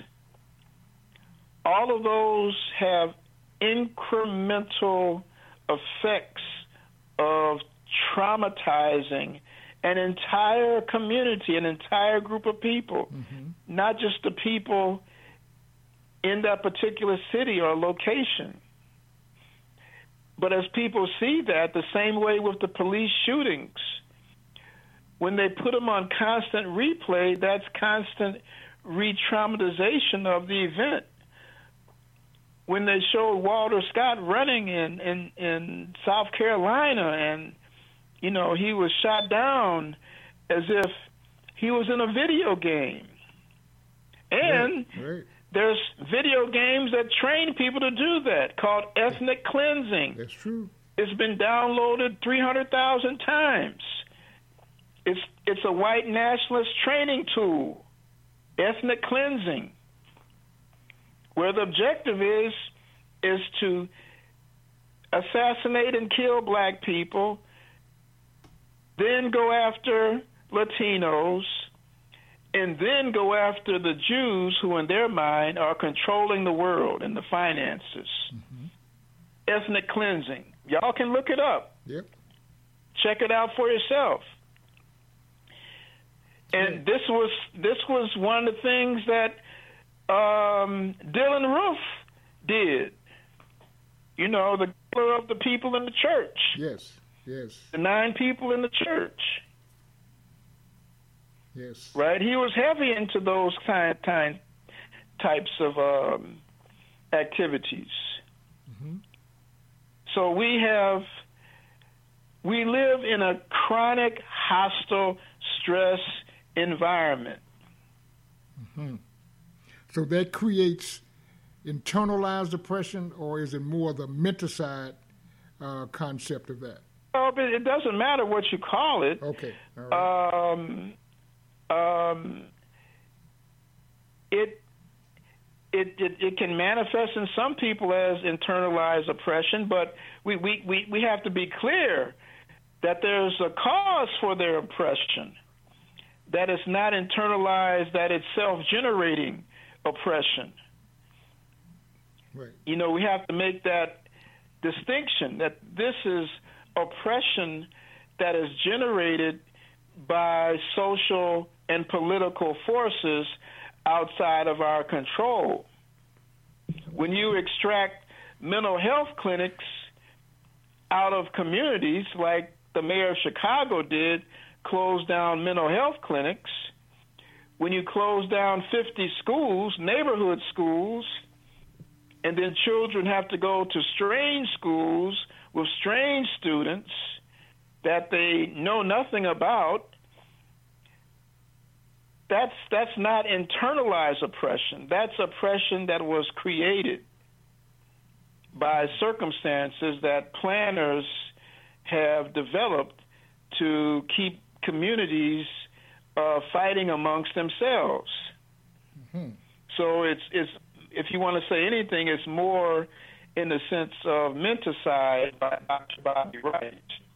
All of those have incremental effects of traumatizing an entire community, an entire group of people, not just the people in that particular city or location. But as people see that, the same way with the police shootings, when they put them on constant replay, that's constant re-traumatization of the event. When they showed Walter Scott running in South Carolina, and he was shot down as if he was in a video game. And right. There's video games that train people to do that, called ethnic cleansing. That's true. It's been downloaded 300,000 times. It's a white nationalist training tool, ethnic cleansing, where the objective is to assassinate and kill black people, then go after Latinos, and then go after the Jews, who in their mind are controlling the world and the finances. Ethnic cleansing. Y'all can look it up. Yep. Check it out for yourself. And this was one of the things that Dylan Roof did. You know, the killer of the people in the church. Yes, yes. The 9 people in the church. Yes. Right? He was heavy into those types of activities. Mm-hmm. So we live in a chronic, hostile, stress environment. Mm-hmm. So that creates internalized depression, or is it more the mental side concept of that? Well, but it doesn't matter what you call it. Okay. All right. It can manifest in some people as internalized oppression, but we have to be clear that there's a cause for their oppression, that it's not internalized, that it's self-generating oppression. Right. You know, we have to make that distinction, that this is oppression that is generated by social and political forces outside of our control. When you extract mental health clinics out of communities, like the mayor of Chicago did, close down mental health clinics, when you close down 50 schools, neighborhood schools, and then children have to go to strange schools with strange students that they know nothing about, that's not internalized oppression. That's oppression that was created by circumstances that planners have developed to keep communities fighting amongst themselves. Mm-hmm. So it's if you want to say anything, it's more in the sense of menticide by Dr. Bobby Wright.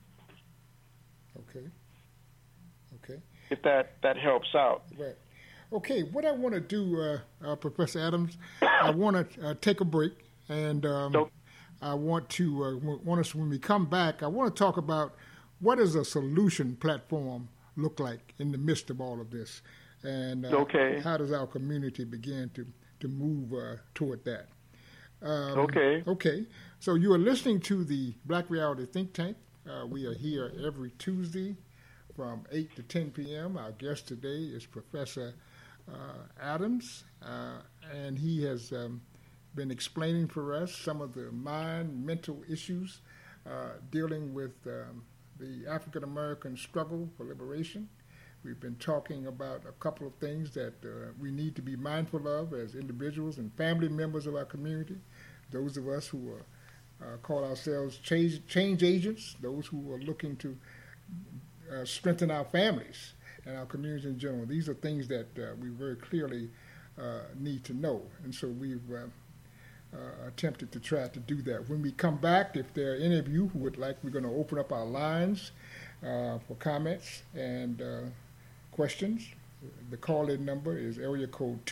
Okay. If that helps out. Right. Okay, what I want to do, Professor Adams, I want to take a break, and I want us, when we come back, I want to talk about what does a solution platform look like in the midst of all of this, and how does our community begin to move toward that. Okay. So you are listening to the Black Reality Think Tank. We are here every Tuesday from 8 to 10 p.m. Our guest today is Professor Adams, and he has been explaining for us some of the mental issues dealing with the African American struggle for liberation. We've been talking about a couple of things that we need to be mindful of as individuals and family members of our community, those of us who call ourselves change agents, those who are looking to strengthen our families and our communities in general. These are things that we very clearly need to know, and so we've attempted to try to do that. When we come back, if there are any of you who would like, we're going to open up our lines for comments and questions. The call-in number is area code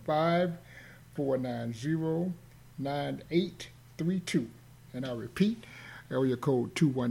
215-490-9832. And I'll repeat, area code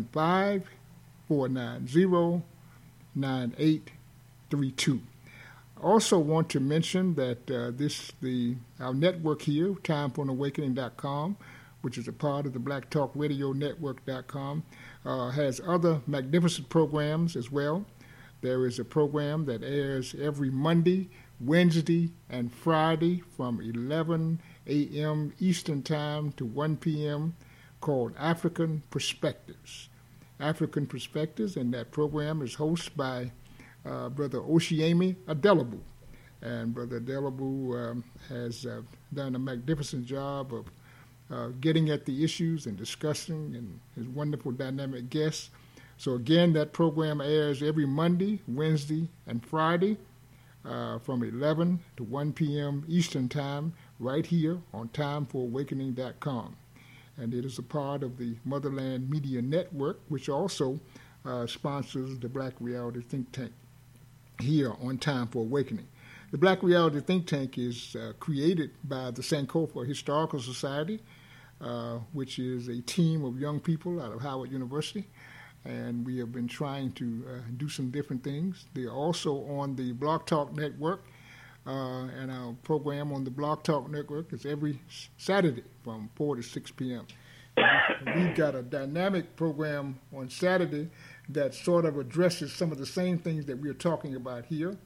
215-490-9832. I also want to mention that our network here, TimeForAnAwakening.com, which is a part of the Black Talk Radio Network.com, has other magnificent programs as well. There is a program that airs every Monday, Wednesday, and Friday from 11 a.m. Eastern Time to 1 p.m. called African Perspectives. African Perspectives, and that program is hosted by Brother Oshiemi Adelabu. And Brother Adelabu has done a magnificent job of getting at the issues and discussing, and his wonderful dynamic guests. So again, that program airs every Monday, Wednesday, and Friday from 11 to 1 p.m. Eastern Time, right here on TimeForAwakening.com. And it is a part of the Motherland Media Network, which also sponsors the Black Reality Think Tank here on Time for Awakening. The Black Reality Think Tank is created by the Sankofa Historical Society, which is a team of young people out of Howard University. And we have been trying to do some different things. They are also on the Blog Talk Network, And our program on the Blog Talk Network is every Saturday from 4 to 6 p.m. We've got a dynamic program on Saturday that sort of addresses some of the same things that we're talking about here.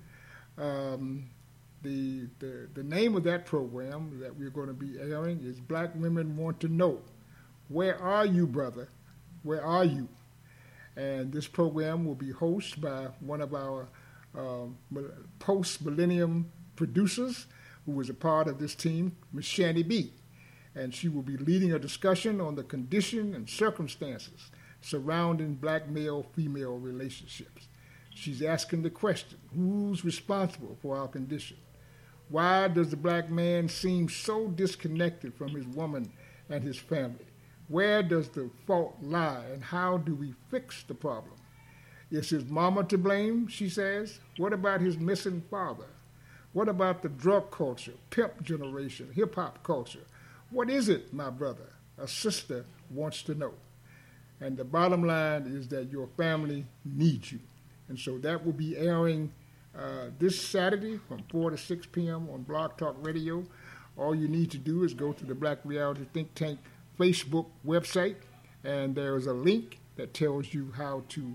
The name of that program that we're going to be airing is Black Women Want to Know. Where are you, brother? Where are you? And this program will be hosted by one of our post-millennium producers who was a part of this team, Ms. Shanny B. And she will be leading a discussion on the condition and circumstances surrounding black male-female relationships. She's asking the question, who's responsible for our condition? Why does the black man seem so disconnected from his woman and his family? Where does the fault lie, and how do we fix the problem? Is his mama to blame, she says? What about his missing father? What about the drug culture, pimp generation, hip-hop culture? What is it, my brother? A sister wants to know. And the bottom line is that your family needs you. And so that will be airing this Saturday from 4 to 6 p.m. on Blog Talk Radio. All you need to do is go to the Black Reality Think Tank Facebook website, and there is a link that tells you how to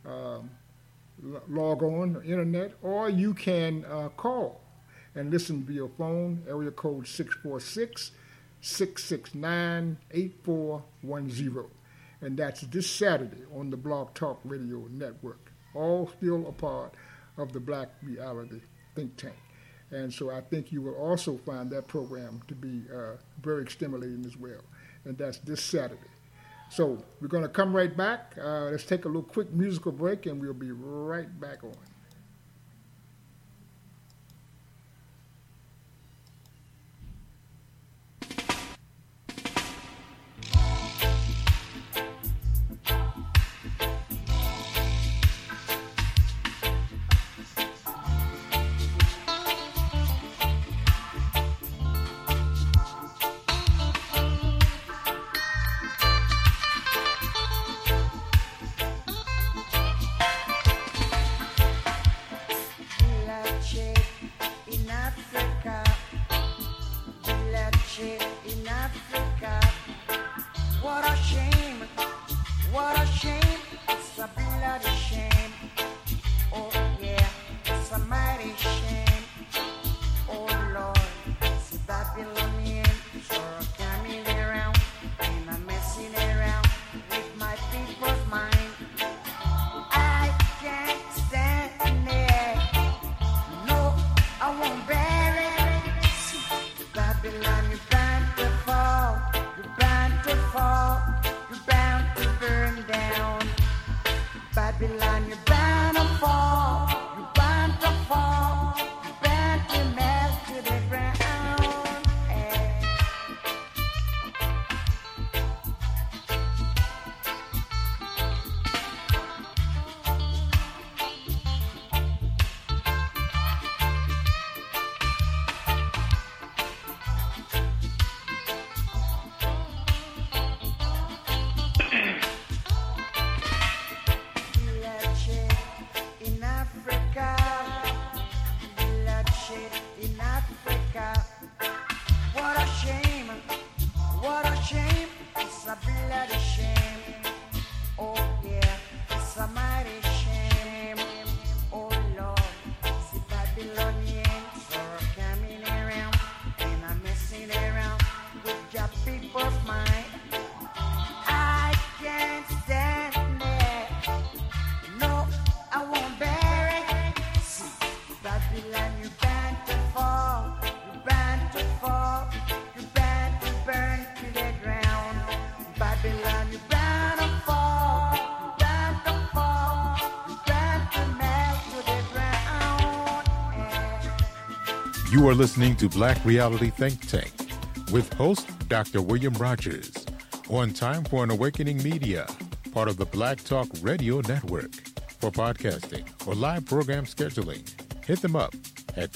log on the internet, or you can call and listen via phone, area code 646-669-8410. And that's this Saturday on the Blog Talk Radio Network, all still a part of the Black Reality Think Tank. And so I think you will also find that program to be very stimulating as well. And that's this Saturday. So we're going to come right back. Let's take a little quick musical break, and we'll be right back on. You are listening to Black Reality Think Tank with host Dr. William Rogers on Time for an Awakening Media, part of the Black Talk Radio Network. For podcasting or live program scheduling, hit them up at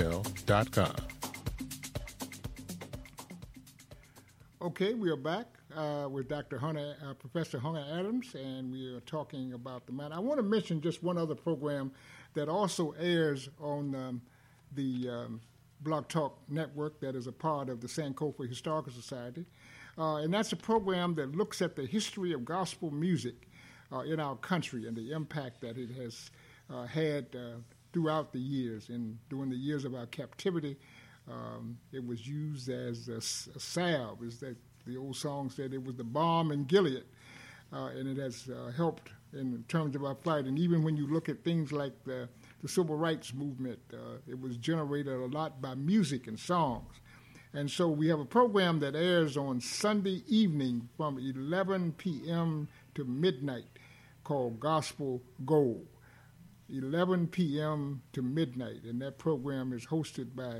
timeforanawakening@gmail.com. Okay, we are back. with Dr. Professor Hunter Adams, and we are talking about the matter. I want to mention just one other program that also airs on the Blog Talk Network that is a part of the Sankofa Historical Society. And that's a program that looks at the history of gospel music in our country and the impact that it has had throughout the years. And during the years of our captivity, it was used as a salve. As the old song said, it was the balm in Gilead. And it has helped in terms of our fight. And even when you look at things like the Civil Rights Movement, it was generated a lot by music and songs. And so we have a program that airs on Sunday evening from 11 p.m. to midnight called Gospel Gold. 11 p.m. to midnight. And that program is hosted by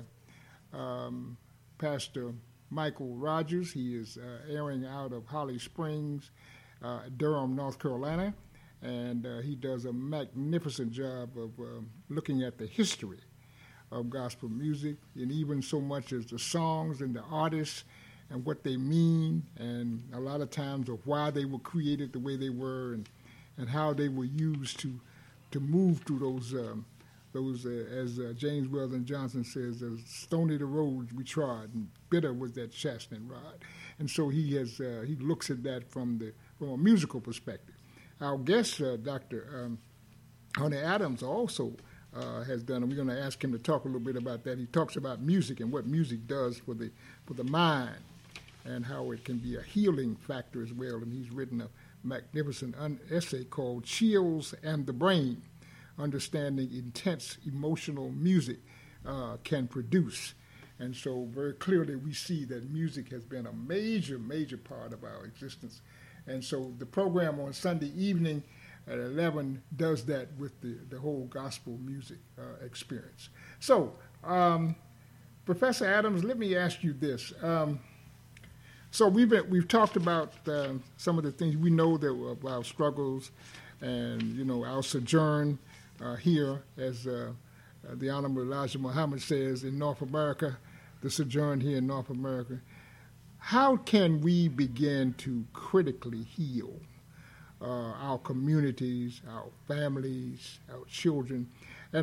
Pastor Michael Rogers. He is airing out of Holly Springs, Durham, North Carolina. And he does a magnificent job of looking at the history of gospel music, and even so much as the songs and the artists and what they mean, and a lot of times of why they were created the way they were, and how they were used to move through those as James Weldon Johnson says, stony the roads we trod, and bitter was that chastening rod. And so he looks at that from a musical perspective. Our guest, Dr. Hunter Adams, also has done, and we're going to ask him to talk a little bit about that. He talks about music and what music does for the mind, and how it can be a healing factor as well. And he's written a magnificent essay called "Chills and the Brain: Understanding Intense Emotional Music Can Produce." And so very clearly we see that music has been a major, major part of our existence. And so the program on Sunday evening at 11 does that with the whole gospel music experience. So, Professor Adams, let me ask you this. So we've talked about some of the things we know that of our struggles, and our sojourn here, as the Honorable Elijah Muhammad says, in North America, the sojourn here in North America. How can we begin to critically heal our communities, our families, our children? And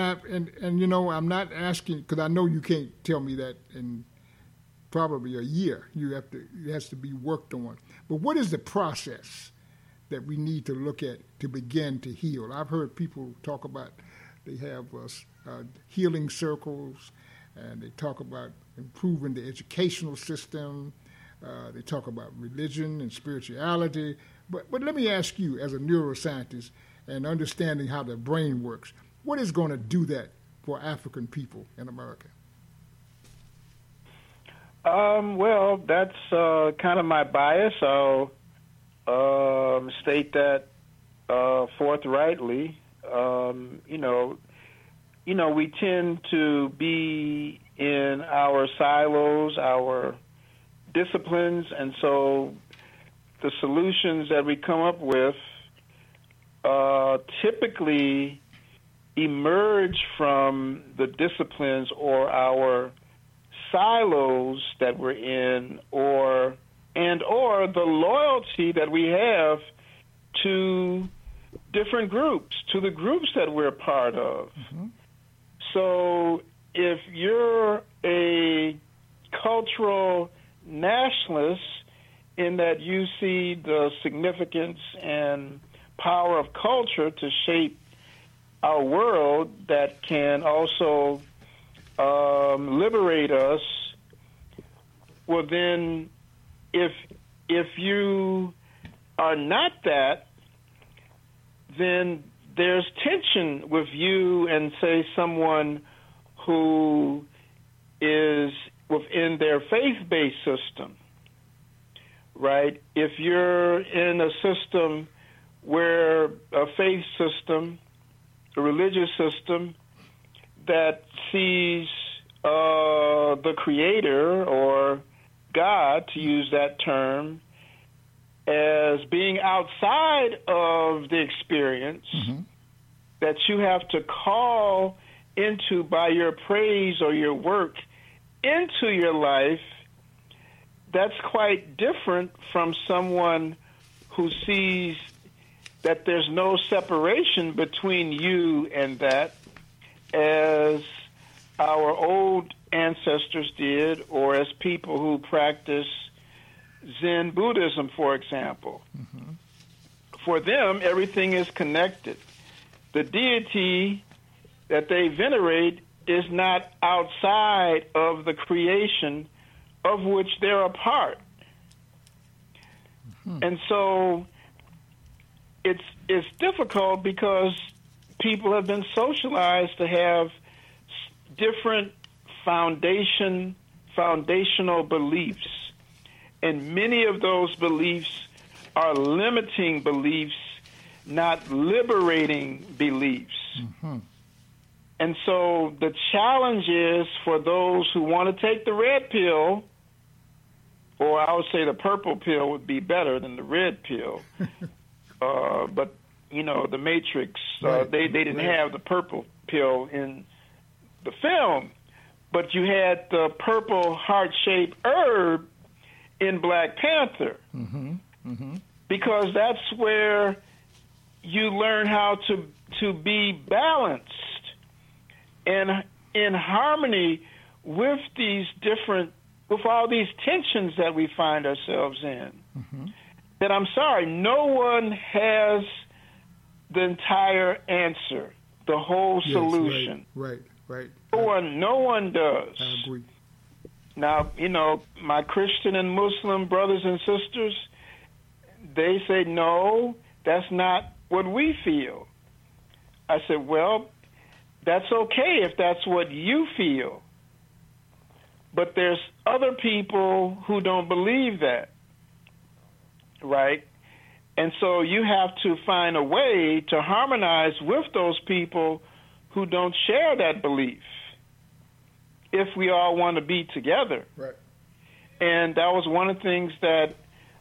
I'm not asking, because I know you can't tell me that in probably a year. It has to be worked on. But what is the process that we need to look at to begin to heal? I've heard people talk about they have healing circles, and they talk about improving the educational system. They talk about religion and spirituality. But let me ask you, as a neuroscientist and understanding how the brain works, what is going to do that for African people in America? Well, that's kind of my bias. I'll state that forthrightly. We tend to be in our silos, our disciplines, and so the solutions that we come up with typically emerge from the disciplines or our silos that we're in, or the loyalty that we have to different groups, to the groups that we're a part of. Mm-hmm. So if you're a cultural nationalist, in that you see the significance and power of culture to shape our world, that can also liberate us, well then, if you are not that, then there's tension with you and, say, someone who is within their faith-based system, right? If you're in a system where a faith system, a religious system that sees the Creator, or God, to use that term, as being outside of the experience, mm-hmm. that you have to call into by your praise or your work into your life, that's quite different from someone who sees that there's no separation between you and that, as our old ancestors did, or as people who practice Zen Buddhism, for example. Mm-hmm. For them, everything is connected. The deity that they venerate is not outside of the creation of which they're a part. Mm-hmm. And so it's difficult because people have been socialized to have different foundational beliefs. And many of those beliefs are limiting beliefs, not liberating beliefs. Mm-hmm. And so the challenge is for those who want to take the red pill, or I would say the purple pill would be better than the red pill. But, you know, the Matrix, they didn't have the purple pill in the film, but you had the purple heart-shaped herb in Black Panther. Mm-hmm. Mm-hmm. Because that's where you learn how to be balanced and in harmony with with all these tensions that we find ourselves in. Mm-hmm. That I'm sorry, no one has the entire answer, the whole solution. Right. No one does. I agree. Now, you know, my Christian and Muslim brothers and sisters, they say, no, that's not what we feel. I said, well, that's okay if that's what you feel. But there's other people who don't believe that, right? And so you have to find a way to harmonize with those people who don't share that belief if we all want to be together. Right. And that was one of the things that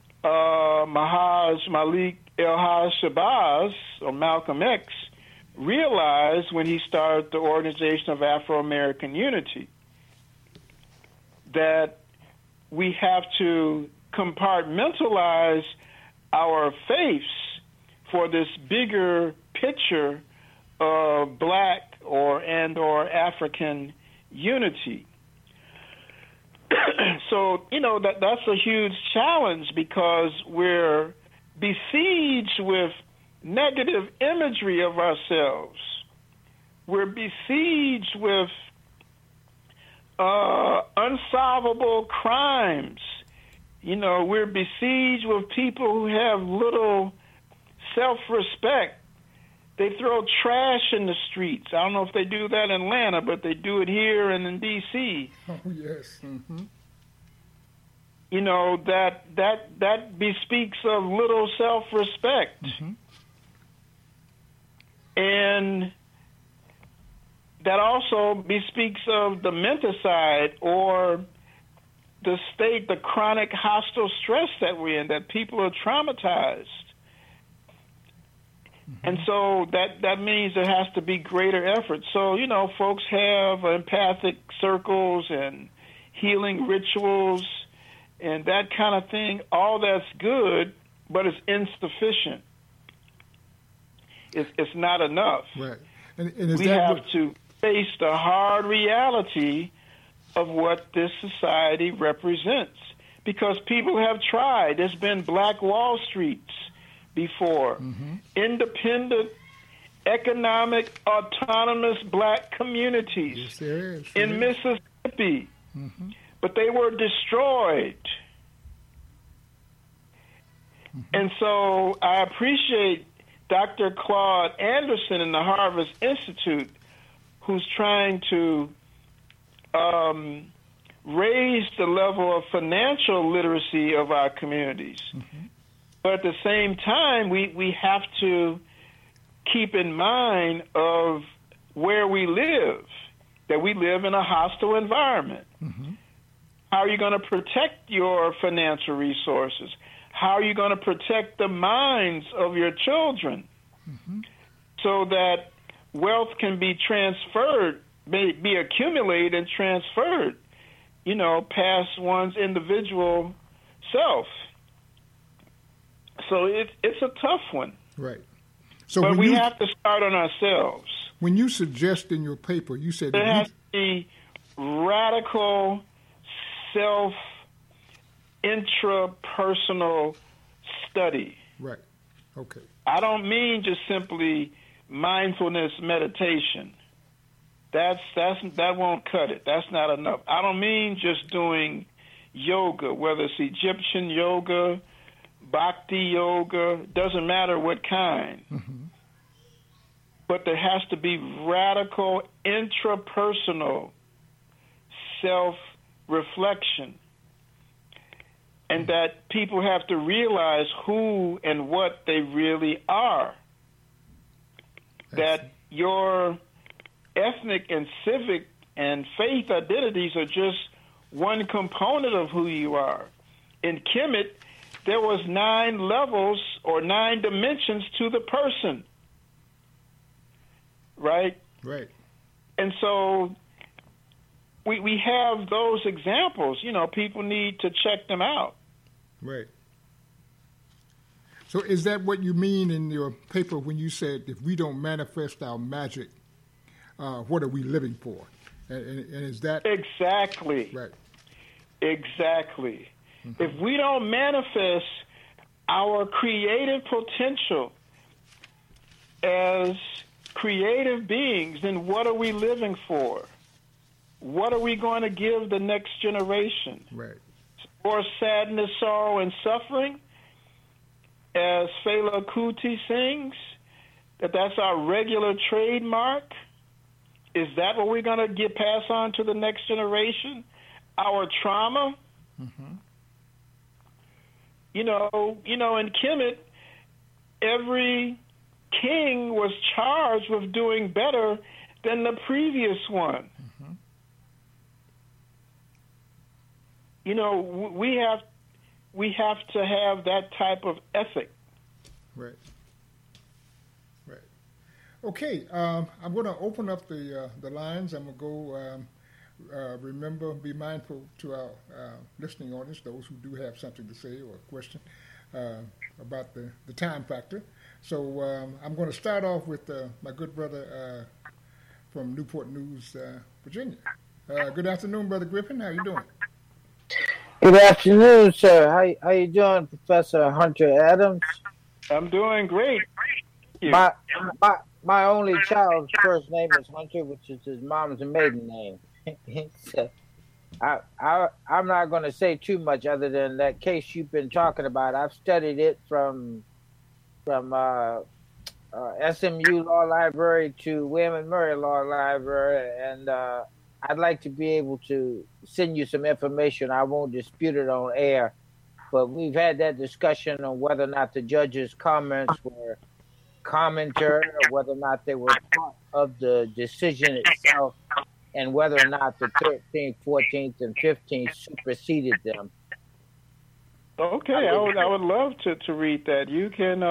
Mahaj Malik El-Haj Shabazz, or Malcolm X, realized when he started the Organization of Afro-American Unity, that we have to compartmentalize our faiths for this bigger picture of Black or African unity. So, you know, that's a huge challenge because we're besieged with negative imagery of ourselves. We're besieged with unsolvable crimes. You know, we're besieged with people who have little self-respect. They throw trash in the streets. I don't know if they do that in Atlanta, but they do it here and in D.C. Oh, yes. Mm-hmm. You know, that bespeaks of little self-respect. Mm-hmm. And that also bespeaks of the menticide or the state, the chronic hostile stress that we're in, that people are traumatized. Mm-hmm. And so that means there has to be greater effort. So, you know, folks have empathic circles and healing rituals and that kind of thing. All that's good, but it's insufficient. It's not enough. Right. And is we have to face the hard reality of what this society represents, because people have tried. There's been Black Wall Streets before, mm-hmm. independent, economic, autonomous Black communities yes, there is. in Mississippi, mm-hmm. but they were destroyed. Mm-hmm. And so I appreciate Dr. Claude Anderson in the Harvest Institute, who's trying to raise the level of financial literacy of our communities. Mm-hmm. But at the same time, we have to keep in mind of where we live, that we live in a hostile environment. Mm-hmm. How are you going to protect your financial resources? How are you going to protect the minds of your children mm-hmm. so that wealth can be transferred, be accumulated and transferred, you know, past one's individual self. So it's a tough one. Right. So but we have to start on ourselves. When you suggest in your paper, you said there has to be radical intrapersonal study. Right. Okay. I don't mean just simply mindfulness meditation. That won't cut it. That's not enough. I don't mean just doing yoga, whether it's Egyptian yoga, bhakti yoga, doesn't matter what kind. Mm-hmm. But there has to be radical intrapersonal self-reflection. And that people have to realize who and what they really are. That your ethnic and civic and faith identities are just one component of who you are. In Kemet, there was 9 levels or 9 dimensions to the person. Right? Right. And so we have those examples. You know, people need to check them out. Right. So is that what you mean in your paper when you said if we don't manifest our magic, what are we living for? And is that... Exactly. Right. Exactly. Mm-hmm. If we don't manifest our creative potential as creative beings, then what are we living for? What are we going to give the next generation? Right. Or sadness, sorrow, and suffering, as Fela Kuti sings, that's our regular trademark? Is that what we're going to pass on to the next generation? Our trauma? Mm-hmm. You know, in Kemet, every king was charged with doing better than the previous one. Mm-hmm. You know, we have to have that type of ethic. Right. Right. Okay, I'm going to open up the lines. I'm going to go. Remember, be mindful to our listening audience, those who do have something to say or a question about the time factor. So I'm going to start off with my good brother from Newport News, Virginia. Good afternoon, Brother Griffin. How you doing? Good afternoon, sir. How you doing, Professor Hunter Adams? I'm doing great. My only child's first name is Hunter, which is his mom's maiden name. So, I'm not going to say too much other than that case you've been talking about. I've studied it from SMU Law Library to William and Murray Law Library, and I'd like to be able to send you some information. I won't dispute it on air, but we've had that discussion on whether or not the judge's comments were commentary or whether or not they were part of the decision itself, and whether or not the 13th, 14th, and 15th superseded them. Okay, I would love to read that. You can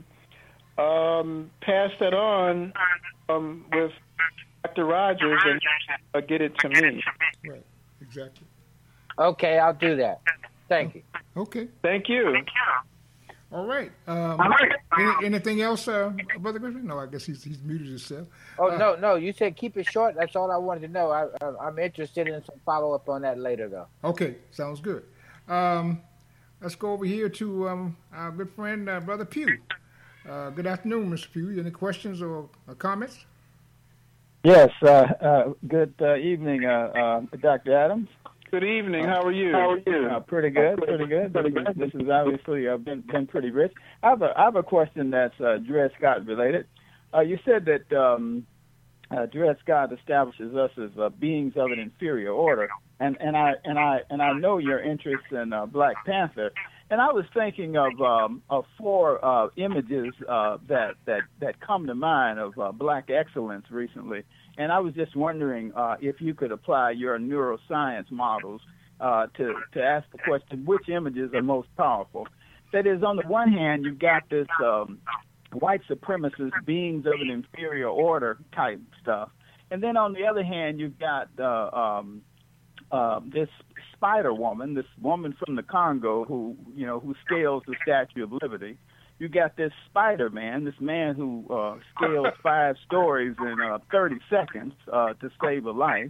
pass that on with Dr. Rogers and get it to me. Right, exactly. Okay, I'll do that. Thank you. Okay. Thank you. All right. Anything else, Brother Griffin? No, I guess he's muted himself. Oh, no. You said keep it short. That's all I wanted to know. I'm interested in some follow-up on that later, though. Okay, sounds good. Let's go over here to our good friend, Brother Pugh. Good afternoon, Mr. Pugh. Any questions or comments? Yes. Good evening, Dr. Adams. Good evening. How are you? Pretty good. This has obviously been pretty rich. I have a question that's Dred Scott related. You said that Dred Scott establishes us as beings of an inferior order, and I know your interest in Black Panther, and I was thinking of 4 images that come to mind of Black excellence recently. And I was just wondering if you could apply your neuroscience models to ask the question, which images are most powerful? That is, on the one hand, you've got this white supremacist beings of an inferior order type stuff. And then on the other hand, you've got this Spider Woman, this woman from the Congo who scales the Statue of Liberty. You got this Spider-Man, this man who scales 5 stories in 30 seconds to save a life.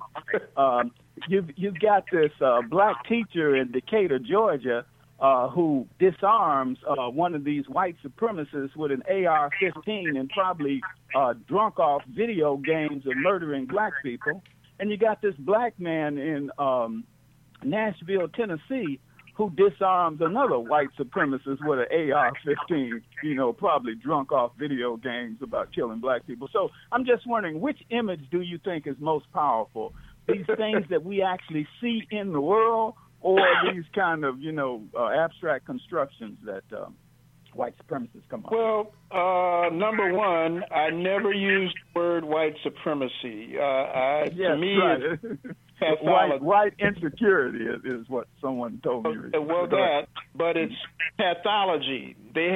You've got this black teacher in Decatur, Georgia, who disarms one of these white supremacists with an AR-15 and probably drunk off video games of murdering black people. And you got this black man in Nashville, Tennessee, who disarms another white supremacist with an AR-15, probably drunk off video games about killing black people. So I'm just wondering, which image do you think is most powerful? These things that we actually see in the world, or these kind of, abstract constructions that white supremacists come up with? Well, number one, I never used the word white supremacy. To me, white insecurity is what someone told me. But it's pathology.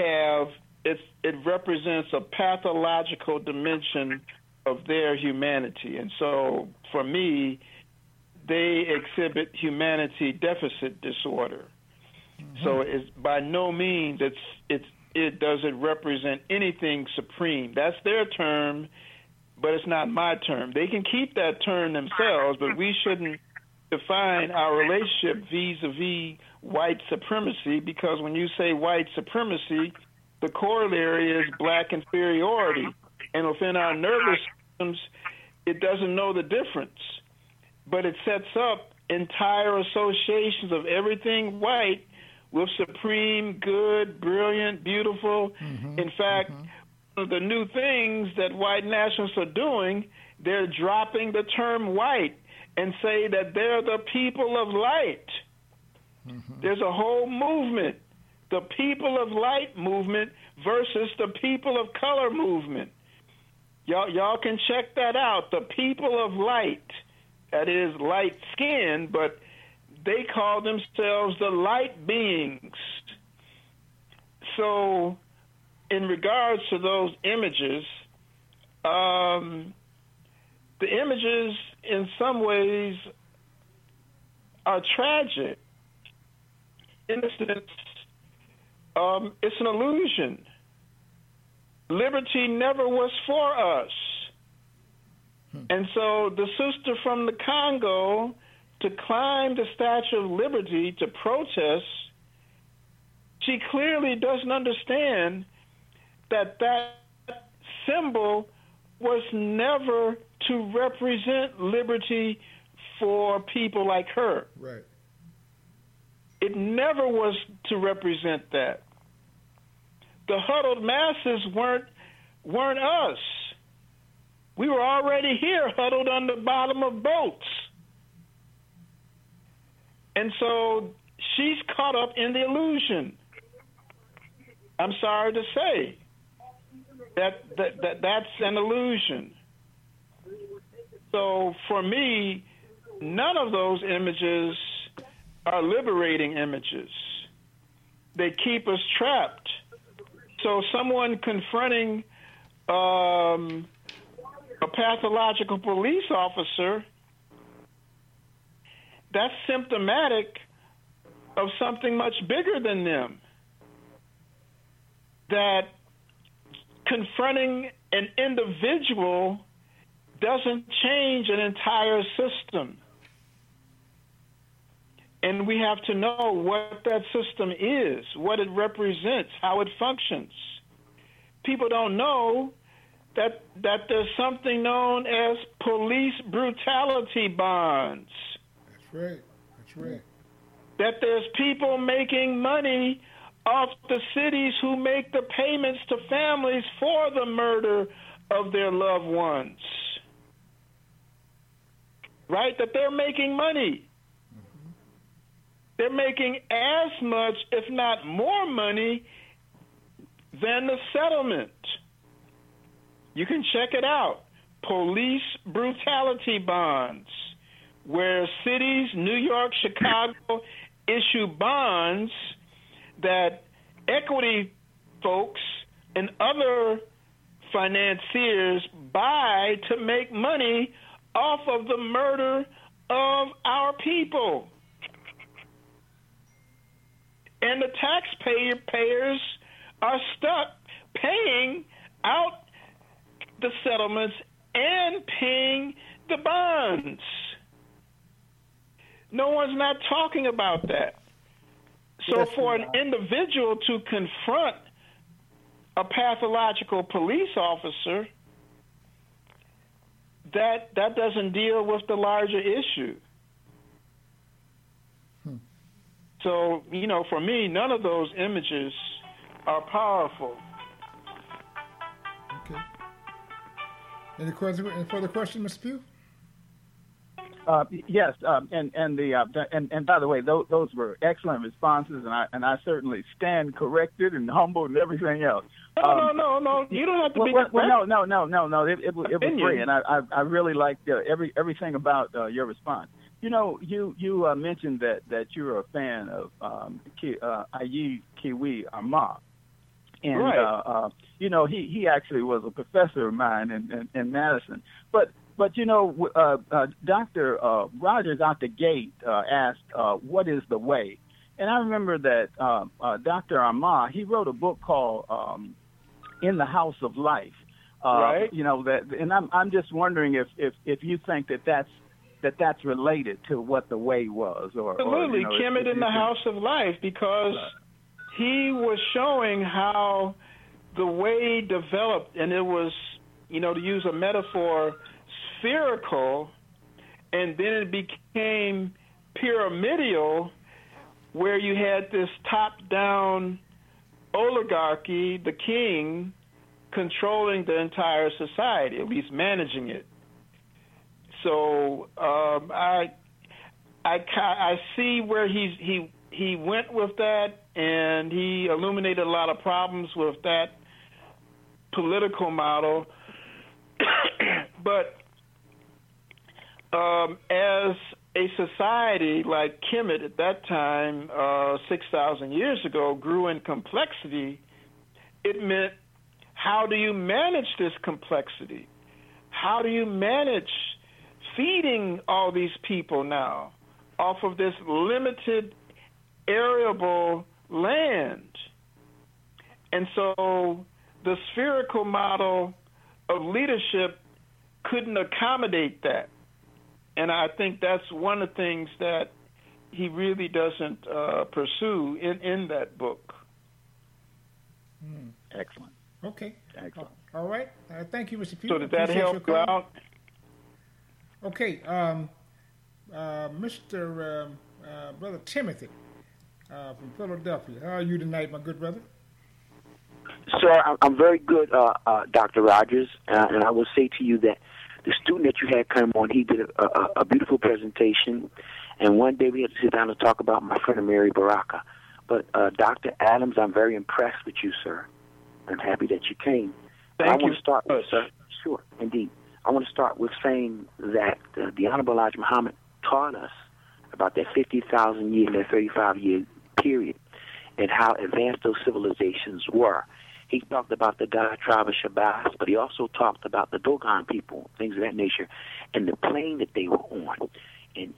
It represents a pathological dimension of their humanity, and so for me, they exhibit humanity deficit disorder. Mm-hmm. So it's by no means it doesn't represent anything supreme. That's their term, but it's not my term. They can keep that term themselves, but we shouldn't define our relationship vis-a-vis white supremacy, because when you say white supremacy, the corollary is black inferiority. And within our nervous systems, it doesn't know the difference. But it sets up entire associations of everything white with supreme, good, brilliant, beautiful. Mm-hmm. In fact, one of the new things that white nationalists are doing, they're dropping the term white and say that they're the people of light. Mm-hmm. There's a whole movement, the people of light movement versus the people of color movement. Y'all can check that out, the people of light. That is light skin, but they call themselves the light beings. So in regards to those images, the images in some ways are tragic. In a sense, it's an illusion. Liberty never was for us. And so the sister from the Congo, to climb the Statue of Liberty to protest, she clearly doesn't understand that symbol was never to represent liberty for people like her. Right. It never was to represent that. The huddled masses weren't us. We were already here, huddled on the bottom of boats. And so she's caught up in the illusion. I'm sorry to say that's an illusion. So for me, none of those images are liberating images. They keep us trapped. So someone confronting a pathological police officer, that's symptomatic of something much bigger than them. That confronting an individual doesn't change an entire system. And we have to know what that system is, what it represents, how it functions. People don't know that there's something known as police brutality bonds. That's right. That there's people making money off the cities who make the payments to families for the murder of their loved ones. Right? That they're making money. Mm-hmm. They're making as much, if not more money, than the settlement. You can check it out. Police brutality bonds, where cities, New York, Chicago, issue bonds that equity folks and other financiers buy to make money off of the murder of our people. And the taxpayers are stuck paying out the settlements and paying the bonds. No one's not talking about that. So Yes, for an individual to confront a pathological police officer, that doesn't deal with the larger issue. So, for me, none of those images are powerful. Okay. Any further question, Mr. Pugh? Yes, and by the way, those were excellent responses, and I certainly stand corrected and humbled and everything else. No. You don't have to be. No. It was great, and I really liked everything about your response. You mentioned that you're a fan of Ayi Kiwi Ama, and right. He actually was a professor of mine in Madison, but Dr. Rogers out the gate asked, what is the way? And I remember that Dr. Ama, he wrote a book called In the House of Life. Right. And I'm just wondering if you think that's related to what the way was. Absolutely. Kemet in the House of Life, because he was showing how the way developed, and it was, to use a metaphor, spherical, and then it became pyramidal, where you had this top-down oligarchy, the king, controlling the entire society, at least managing it. So I see where he went with that, and he illuminated a lot of problems with that political model. But as a society like Kemet at that time, 6,000 years ago, grew in complexity, it meant, how do you manage this complexity? How do you manage feeding all these people now off of this limited arable land? And so the spherical model of leadership couldn't accommodate that. And I think that's one of the things that he really doesn't pursue in that book. Excellent. Okay. Excellent. All right. Thank you, Mr. Pugh. So did that help you out? Okay. Mr. Brother Timothy from Philadelphia. How are you tonight, my good brother? Sir, I'm very good, Dr. Rogers, and I will say to you that the student that you had come on, he did a beautiful presentation, and one day we had to sit down and talk about my friend Mary Baraka. But Dr. Adams, I'm very impressed with you, sir. I'm happy that you came. Thank you. Want to start with, sir. Sure, indeed. I want to start with saying that the Honorable Elijah Muhammad taught us about that 50,000 year, that 35-year period, and how advanced those civilizations were. He talked about the God tribe of Shabazz, but he also talked about the Dogon people, things of that nature, and the plane that they were on. And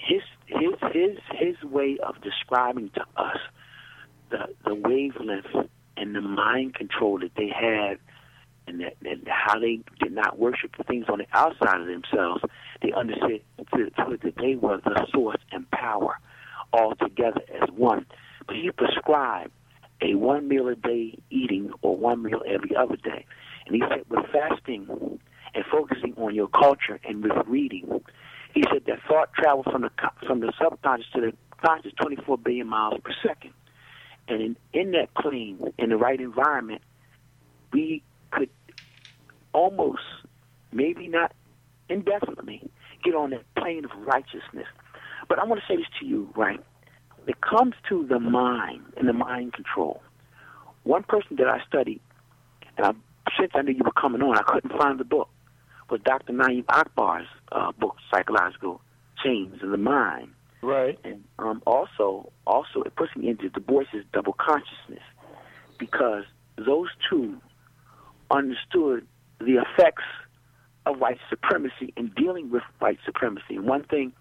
his way of describing to us the wavelength and the mind control that they had, and how they did not worship the things on the outside of themselves. They understood that they were the source and power all together as one. But he prescribed a 1 meal a day eating or 1 meal every other day. And he said with fasting and focusing on your culture and with reading, he said that thought travels from the subconscious to the conscious 24 billion miles per second. And in that plane, in the right environment, we could almost, maybe not indefinitely, get on that plane of righteousness. But I want to say this to you, right? When it comes to the mind and the mind control, one person that I studied, and since I knew you were coming on, I couldn't find the book, was Dr. Naeem Akbar's book, Psychological Chains of the Mind. Right. And also it puts me into Du Bois's double consciousness, because those two understood the effects of white supremacy in dealing with white supremacy. And one thing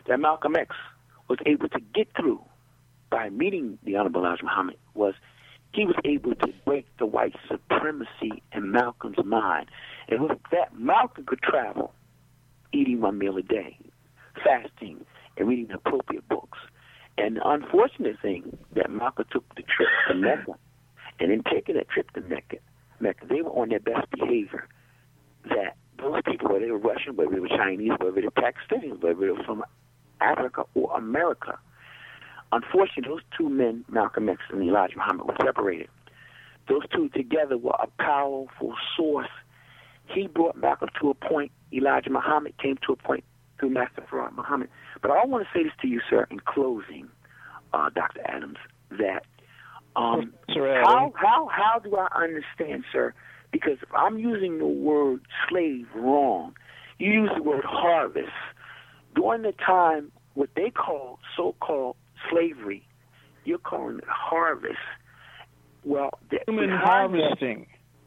that Malcolm X was able to get through by meeting the Honorable Elijah Muhammad was he was able to break the white supremacy in Malcolm's mind. And with that, Malcolm could travel eating 1 meal a day, fasting, and reading appropriate books. And the unfortunate thing that Malcolm took the trip to Mecca, and in taking that trip to Mecca, they were on their best behavior. That those people, whether they were Russian, whether they were Chinese, whether they were Pakistani, whether they were from Africa or America, unfortunately, those two men, Malcolm X and Elijah Muhammad, were separated. Those two together were a powerful source. He brought Malcolm to a point. Elijah Muhammad came to a point through Master Farad Muhammad. But I want to say this to you, sir, in closing, Dr. Adams, that how do I understand, sir? Because if I'm using the word slave wrong, you use the word harvest. During the time, what they call so-called slavery, you're calling it harvest. Well, human harvesting.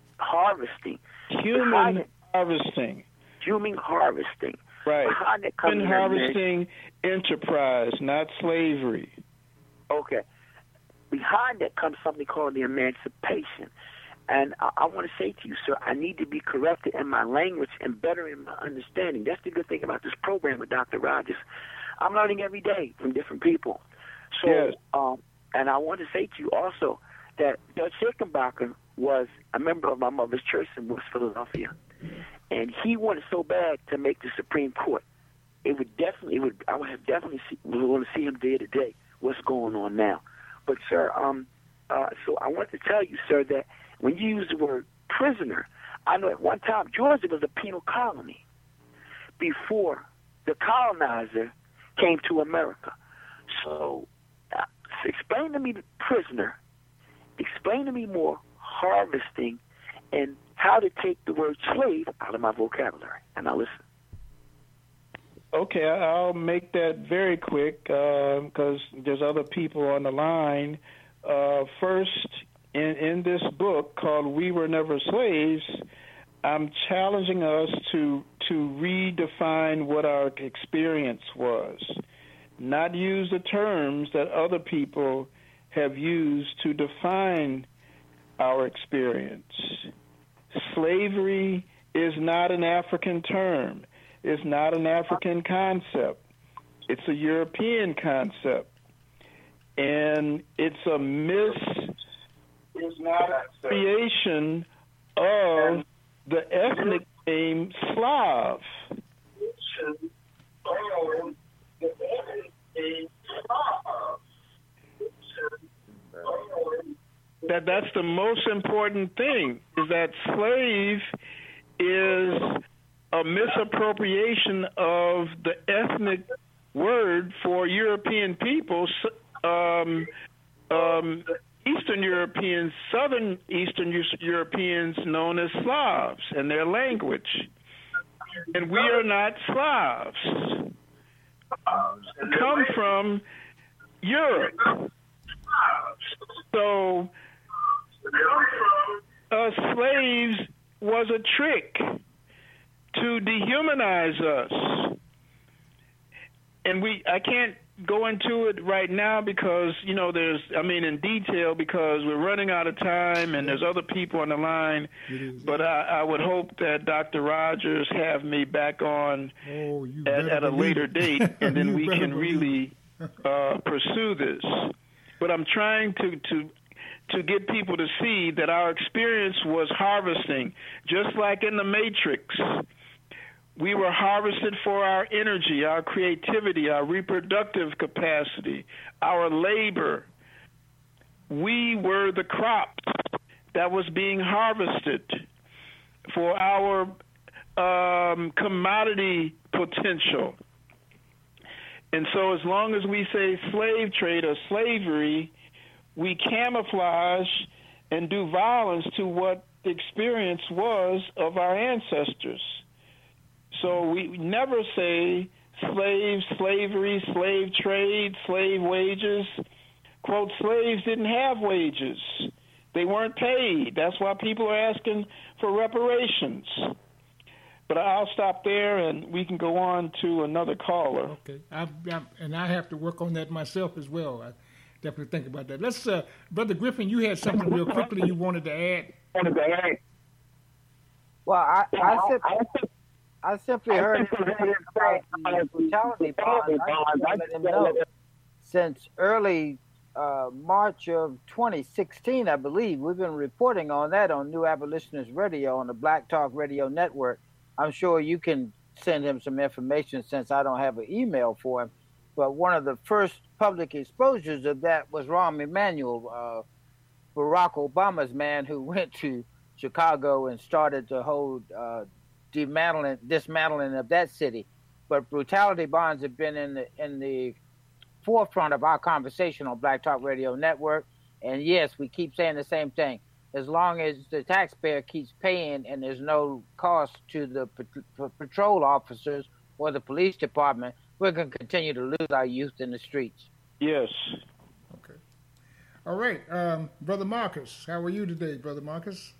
Human harvesting. Right. Human harvesting enterprise, not slavery. Okay. Behind that comes something called the emancipation. And I want to say to you, sir, I need to be corrected in my language and better in my understanding. That's the good thing about this program with Dr. Rogers. I'm learning every day from different people. So, yes. And I want to say to you also that Judge Hickenbacker was a member of my mother's church in West Philadelphia. And he wanted so bad to make the Supreme Court. I would have definitely want to see him day to day. What's going on now? But sir, so I want to tell you, sir, that when you use the word prisoner, I know at one time Georgia was a penal colony before the colonizer came to America. So explain to me the prisoner. Explain to me more harvesting and how to take the word slave out of my vocabulary. And now listen. Okay, I'll make that very quick because there's other people on the line. First, in this book called We Were Never Slaves, I'm challenging us to redefine what our experience was, not use the terms that other people have used to define our experience. Slavery is not an African term. It's not an African concept. It's a European concept. And it's a misappropriation of the ethnic name Slav. That's the most important thing, is that slave is a misappropriation of the ethnic word for European peoples, Eastern Europeans, Southern Eastern Europeans known as Slavs and their language. And we are not Slavs. We come from Europe. So slaves was a trick to dehumanize us. And I can't go into it right now because, in detail, because we're running out of time and there's other people on the line. But I would hope that Dr. Rogers have me back on at a later date, and then we can really pursue this. But I'm trying to get people to see that our experience was harvesting, just like in the Matrix. We were harvested for our energy, our creativity, our reproductive capacity, our labor. We were the crop that was being harvested for our commodity potential. And so as long as we say slave trade or slavery, we camouflage and do violence to what the experience was of our ancestors. So we never say slave, slavery, slave trade, slave wages. Quote, slaves didn't have wages. They weren't paid. That's why people are asking for reparations. But I'll stop there, and we can go on to another caller. Okay, and I have to work on that myself as well. I definitely think about that. Let's, Brother Griffin, you had something real quickly you wanted to add. Well, I simply heard about the brutality bonds. I just want to let him know since early March of 2016, I believe, we've been reporting on that on New Abolitionist Radio on the Black Talk Radio Network. I'm sure you can send him some information since I don't have an email for him. But one of the first public exposures of that was Rahm Emanuel, Barack Obama's man who went to Chicago and started the whole dismantling of that city. But brutality bonds have been in the forefront of our conversation on Black Talk Radio Network. And yes, we keep saying the same thing. As long as the taxpayer keeps paying and there's no cost to the patrol officers or the police department, we're going to continue to lose our youth in the streets. Yes. Okay. All right. Brother Marcus, how are you today, Brother Marcus?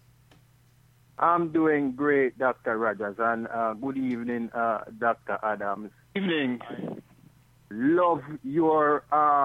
I'm doing great, Dr. Rogers, and good evening, Dr. Adams. Evening. Love your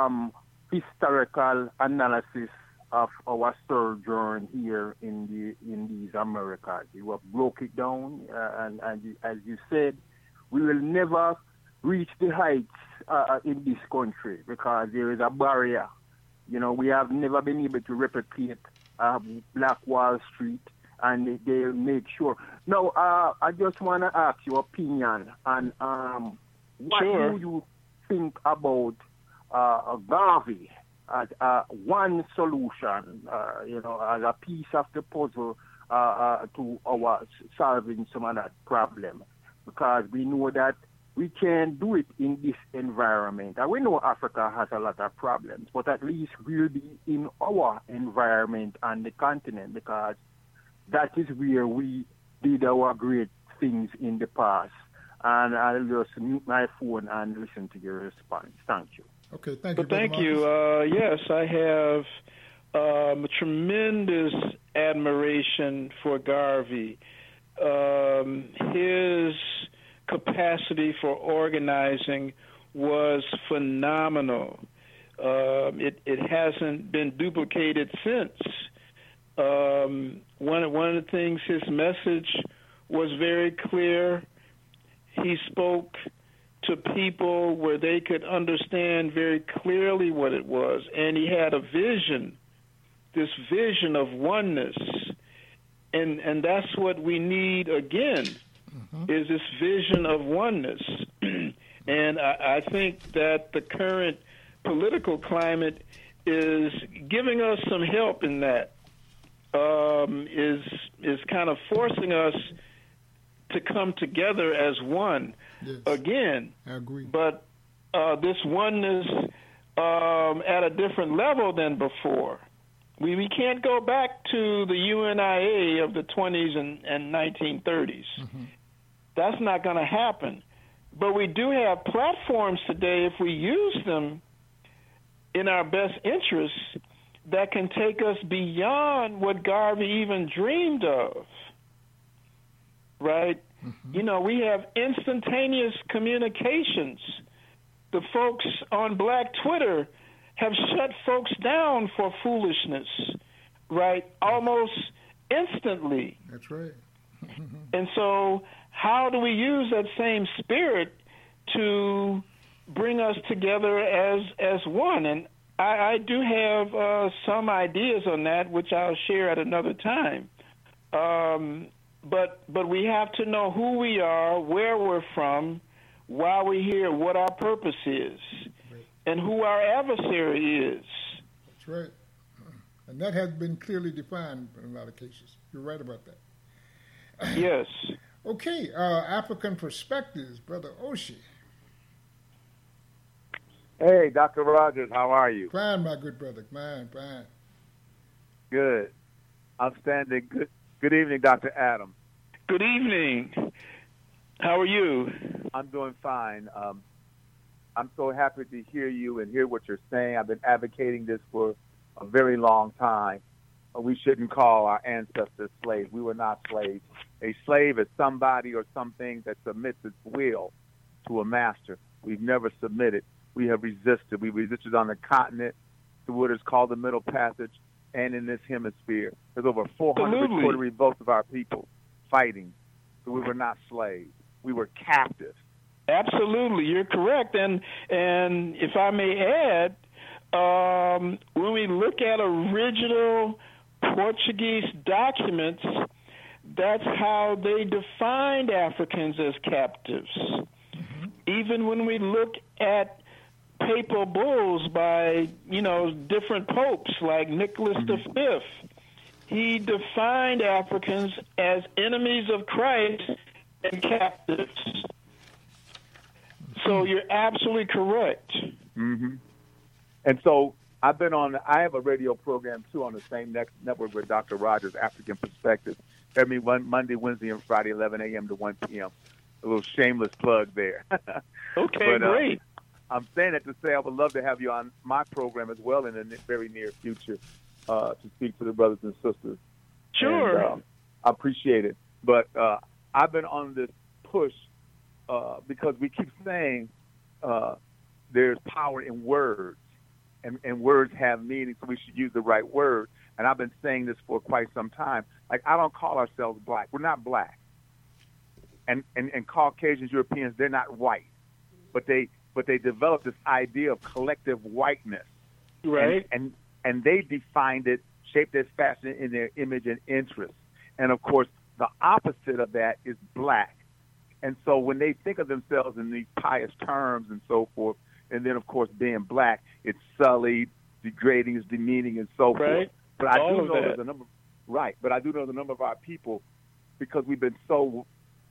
historical analysis of our sojourn here in these Americas. You have broke it down, and as you said, we will never reach the heights in this country because there is a barrier. You know, we have never been able to replicate Black Wall Street, and they'll make sure. Now, I just want to ask your opinion on what do you think about Garvey as one solution, as a piece of the puzzle to our solving some of that problem? Because we know that we can't do it in this environment. And we know Africa has a lot of problems, but at least we'll be in our environment on the continent because that is where we did our great things in the past. And I'll just mute my phone and listen to your response. Thank you. Okay, thank you. Thank you. Yes, I have a tremendous admiration for Garvey. His capacity for organizing was phenomenal. It hasn't been duplicated since. One of the things, his message was very clear. He spoke to people where they could understand very clearly what it was, and he had a vision, this vision of oneness, and that's what we need again, is this vision of oneness. And I think that the current political climate is giving us some help in that, is kind of forcing us to come together as one again. I agree. But this oneness at a different level than before. We can't go back to the UNIA of the 20s and 1930s. That's not going to happen. But we do have platforms today, if we use them in our best interests, that can take us beyond what Garvey even dreamed of. Right? You know, we have instantaneous communications. The folks on Black Twitter have shut folks down for foolishness, right? Almost instantly. That's right. And so how do we use that same spirit to bring us together as one? And I do have some ideas on that, which I'll share at another time. But we have to know who we are, where we're from, why we're here, what our purpose is, and who our adversary is. That's right. And that has been clearly defined in a lot of cases. You're right about that. Yes. Okay, African Perspectives, Brother Oshie. Hey, Dr. Rogers, how are you? Fine, my good brother. Fine. Good. Outstanding. Good evening, Dr. Adams. Good evening. How are you? I'm doing fine. I'm so happy to hear you and hear what you're saying. I've been advocating this for a very long time. we shouldn't call our ancestors slaves. We were not slaves. A slave is somebody or something that submits its will to a master. We've never submitted. We have resisted. We resisted on the continent, to what is called the Middle Passage, and in this hemisphere. There's over 400 recorded revolts of our people fighting. So we were not slaves. We were captives. Absolutely, you're correct. And if I may add, when we look at original Portuguese documents, that's how they defined Africans as captives. Mm-hmm. Even when we look at papal bulls by, different popes like Nicholas V, he defined Africans as enemies of Christ and captives. So you're absolutely correct. Mm-hmm. And so I have a radio program, too, on the same network with Dr. Rogers, African Perspective. Every Monday, Wednesday, and Friday, 11 a.m. to 1 p.m. A little shameless plug there. Okay, great. I'm saying that to say I would love to have you on my program as well in the very near future to speak to the brothers and sisters. Sure. And, I appreciate it. But I've been on this push because we keep saying there's power in words, and words have meaning, so we should use the right word. And I've been saying this for quite some time. Like, I don't call ourselves black. We're not black. And Caucasians, Europeans, they're not white. But they developed this idea of collective whiteness. Right. And they defined it, shaped it, fashioned it in their image and interest. And, of course, the opposite of that is black. And so when they think of themselves in these pious terms and so forth, and then, of course, being black, it's sullied, degrading, it's demeaning, and so forth. But I do know there's a number. Right, but I do know the number of our people, because we've been so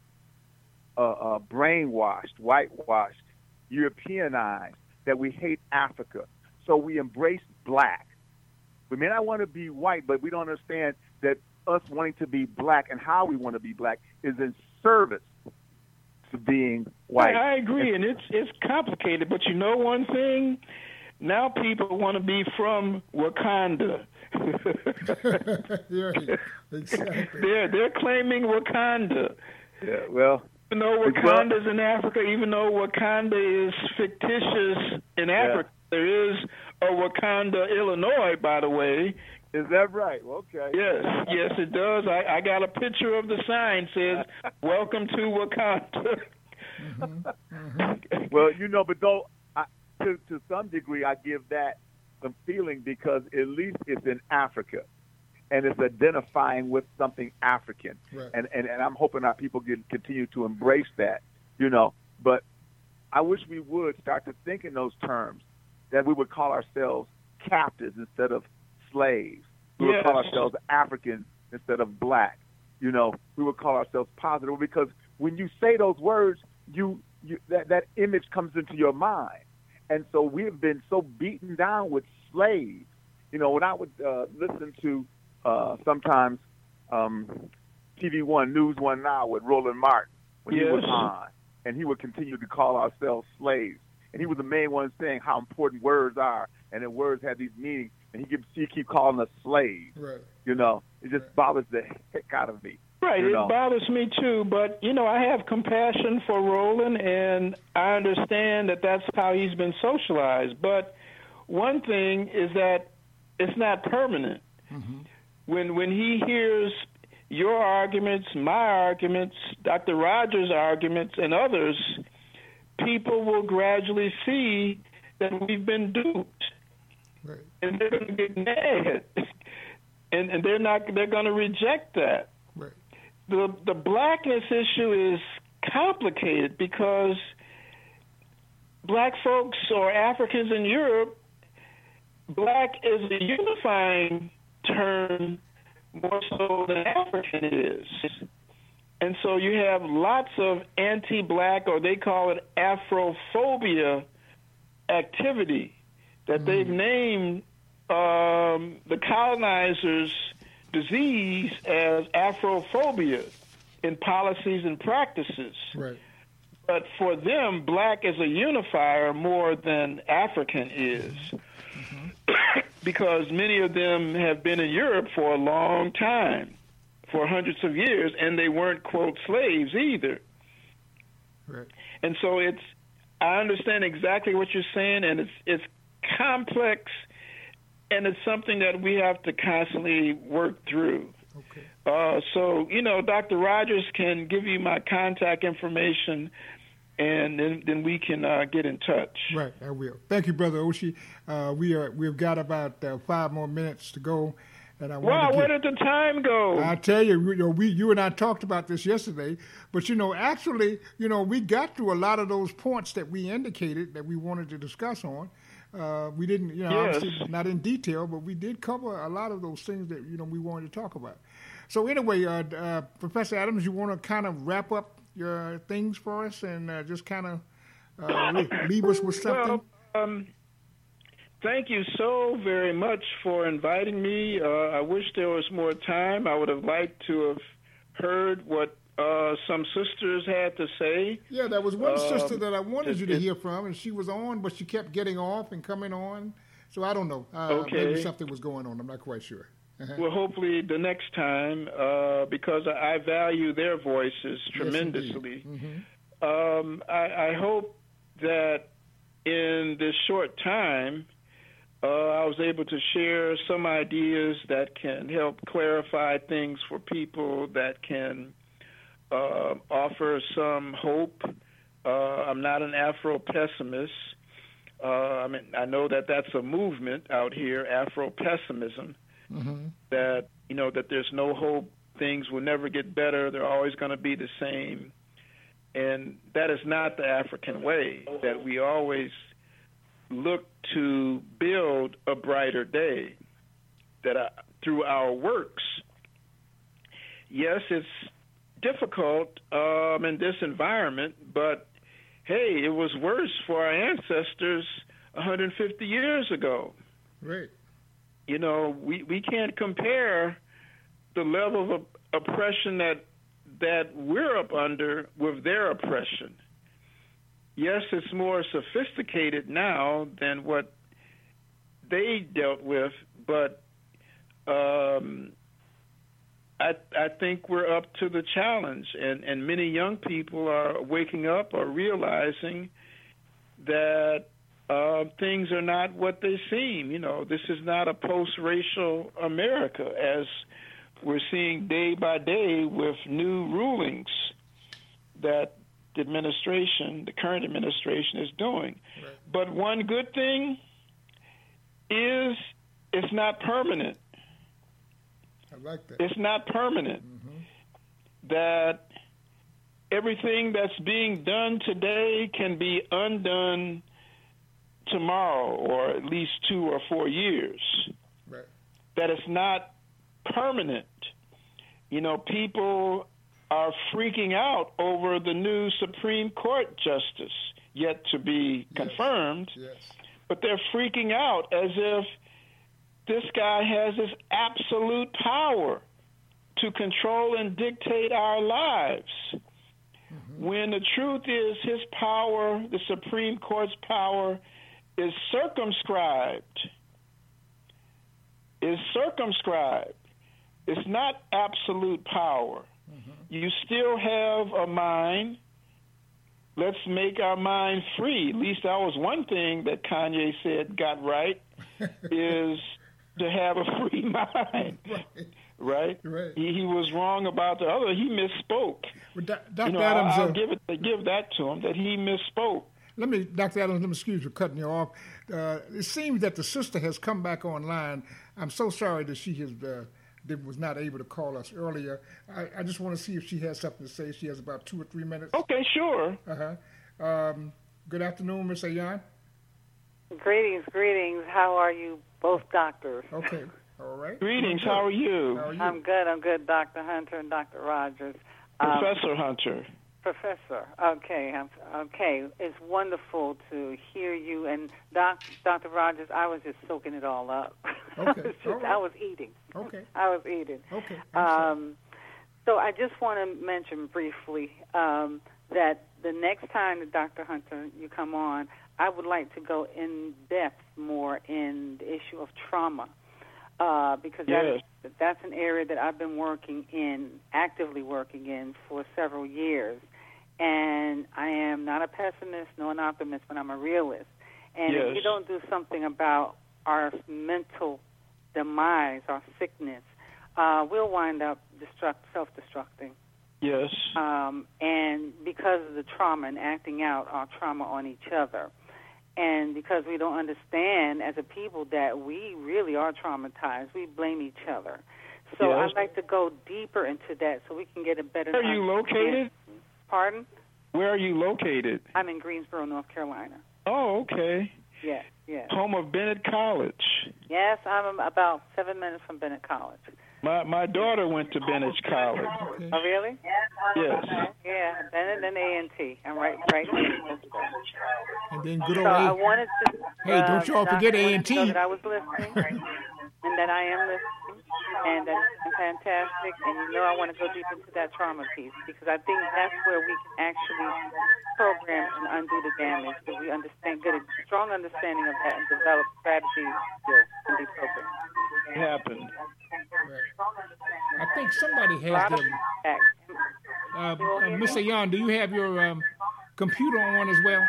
brainwashed, whitewashed, Europeanized, that we hate Africa. So we embrace black. We may not want to be white, but we don't understand that us wanting to be black and how we want to be black is in service to being white. I agree, and it's complicated. But you know one thing? Now people want to be from Wakanda. Yeah, exactly. They're claiming Wakanda. Yeah, well, even though Wakanda's in Africa, even though Wakanda is fictitious in Africa, there is a Wakanda, Illinois, by the way. Is that right? Okay. Yes, it does. I got a picture of the sign, says, "Welcome to Wakanda." Mm-hmm. Mm-hmm. Well, but though, to some degree, I give that some feeling, because at least it's in Africa, and it's identifying with something African. Right. And I'm hoping our people continue to embrace that, But I wish we would start to think in those terms, that we would call ourselves captives instead of slaves. We would call ourselves African instead of black. We would call ourselves positive, because when you say those words, that image comes into your mind. And so we have been so beaten down with slaves. When I would listen to sometimes TV One, News One Now with Roland Martin, when he was on, and he would continue to call ourselves slaves. And he was the main one saying how important words are, and that words have these meanings. And he keep calling us slaves. Right. It just bothers the heck out of me. Right, it bothers me too, but, I have compassion for Roland, and I understand that that's how he's been socialized. But one thing is that it's not permanent. Mm-hmm. When he hears your arguments, my arguments, Dr. Rogers' arguments, and others, people will gradually see that we've been duped. Right. And they're going to get mad, and they're going to reject that. Right. The blackness issue is complicated, because black folks or Africans in Europe, black is a unifying term more so than African is. And so you have lots of anti-black, or they call it Afrophobia, activity that they've named the colonizers' disease as Afrophobia in policies and practices. Right. But for them, black is a unifier more than African is. Mm-hmm. because many of them have been in Europe for a long time, for hundreds of years, and they weren't, quote, slaves either. Right. And so I understand exactly what you're saying, and it's complex, and it's something that we have to constantly work through. Okay. So, Dr. Rogers can give you my contact information, and then we can get in touch. Right, I will. Thank you, Brother Oshie. We've got about 5 more minutes to go. And where did the time go? I tell you, you and I talked about this yesterday, but actually, we got through a lot of those points that we indicated that we wanted to discuss on. We didn't, obviously not in detail, but we did cover a lot of those things that we wanted to talk about. So anyway, Professor Adams, you want to kind of wrap up your things for us and just kind of leave us with something? Well, thank you so very much for inviting me. I wish there was more time. I would have liked to have heard what some sisters had to say. Yeah, there was one sister that I wanted you to hear from, and she was on, but she kept getting off and coming on. So I don't know. Maybe something was going on. I'm not quite sure. Well, hopefully the next time, because I value their voices tremendously. Yes, mm-hmm. I hope that in this short time, I was able to share some ideas that can help clarify things for people, that can offer some hope. I'm not an Afro-pessimist. I know that that's a movement out here, Afro-pessimism, mm-hmm. that there's no hope, things will never get better, they're always going to be the same. And that is not the African way, that we always look to build a brighter day, that through our works. Yes, it's difficult in this environment, but hey, it was worse for our ancestors 150 years ago. Right. We can't compare the level of oppression that we're up under with their oppression. Yes, it's more sophisticated now than what they dealt with, but I think we're up to the challenge, and many young people are waking up or realizing that things are not what they seem. This is not a post-racial America, as we're seeing day by day with new rulings that the current administration is doing. Right. But one good thing is it's not permanent. I like that. It's not permanent. Mm-hmm. That everything that's being done today can be undone tomorrow, or at least 2 or 4 years. Right. That it's not permanent. People are freaking out over the new Supreme Court justice yet to be confirmed. Yes. But they're freaking out as if this guy has this absolute power to control and dictate our lives. Mm-hmm. When the truth is his power, the Supreme Court's power, is circumscribed. It's not absolute power. Mm-hmm. You still have a mind. Let's make our mind free. At least that was one thing that Kanye said got right, is to have a free mind. Right? He was wrong about the other. He misspoke. Well, Dr. Adams, I'll give that to him, that he misspoke. Dr. Adams, excuse me for cutting you off. It seems that the sister has come back online. I'm so sorry that she was not able to call us earlier. I just want to see if she has something to say. She has about 2 or 3 minutes. Okay, sure. Good afternoon, Miss Ayan. Greetings. How are you, both doctors? Okay, all right. Greetings. How are you? I'm good, Dr. Hunter and Dr. Rogers. Professor Hunter. Professor. Okay. It's wonderful to hear you. And Dr. Rogers, I was just soaking it all up. Okay. I was eating. Okay. I was eating. Okay. So I just want to mention briefly that the next time that Dr. Hunter, you come on, I would like to go in depth more in the issue of trauma, because that's an area that I've been actively working in for several years. And I am not a pessimist nor an optimist, but I'm a realist. And if you don't do something about our mental demise, our sickness, we'll wind up self-destructing. Yes. And because of the trauma and acting out our trauma on each other. And because we don't understand as a people that we really are traumatized, we blame each other. So I'd like to go deeper into that so we can get a better Where are you located? Pardon? Where are you located? I'm in Greensboro, North Carolina. Oh, okay. Yes. Home of Bennett College. Yes, I'm about 7 minutes from Bennett College. My daughter went to Bennett College. Oh, really? Yes. Yeah, Bennett and A&T. I'm right. And then good old I wanted to. Hey, don't y'all forget A&T. That I was listening, and that I am listening, and that's fantastic. And I want to go deep into that trauma piece because I think that's where we can actually program and undo the damage. If we get a strong understanding of that and develop strategies and be programmed. It happened. I think somebody has them. Mr. Yan, do you have your computer on as well?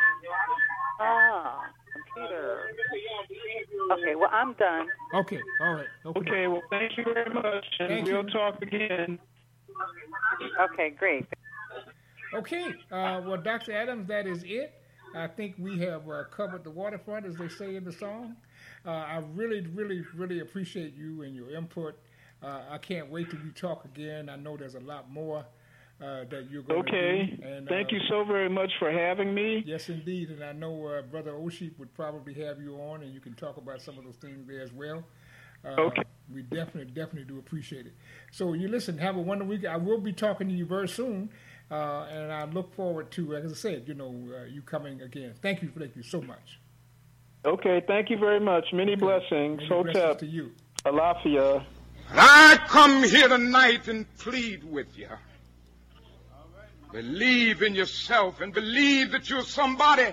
Computer. Okay, well, I'm done. Okay, all right. Okay, well, thank you very much, and we'll talk again. Okay, great. Okay, well, Dr. Adams, that is it. I think we have covered the waterfront, as they say in the song. I really, really, really appreciate you and your input. I can't wait till we talk again. I know there's a lot more that you're going to do. Okay. And, thank you so very much for having me. Yes, indeed. And I know Brother Osheep would probably have you on, and you can talk about some of those things there as well. Okay. We definitely do appreciate it. So you listen, have a wonderful week. I will be talking to you very soon, and I look forward to, as I said, you coming again. Thank you so much. Okay, thank you very much. Many blessings. Many Hotep. blessings to you. Alafia. I come here tonight and plead with you. Believe in yourself and believe that you're somebody.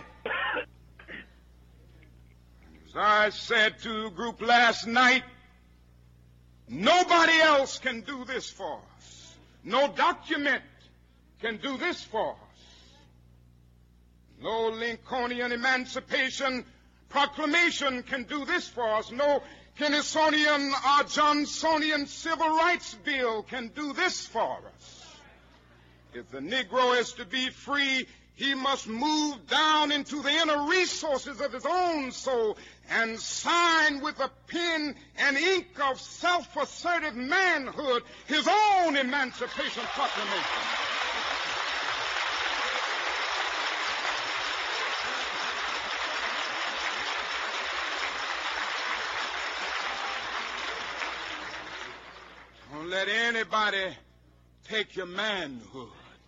As I said to the group last night, nobody else can do this for us. No document can do this for us. No Lincolnian Emancipation Proclamation can do this for us. No Kennysonian or Johnsonian Civil Rights Bill can do this for us. If the Negro is to be free, he must move down into the inner resources of his own soul and sign with a pen and ink of self-assertive manhood his own Emancipation Proclamation. Don't let anybody take your manhood.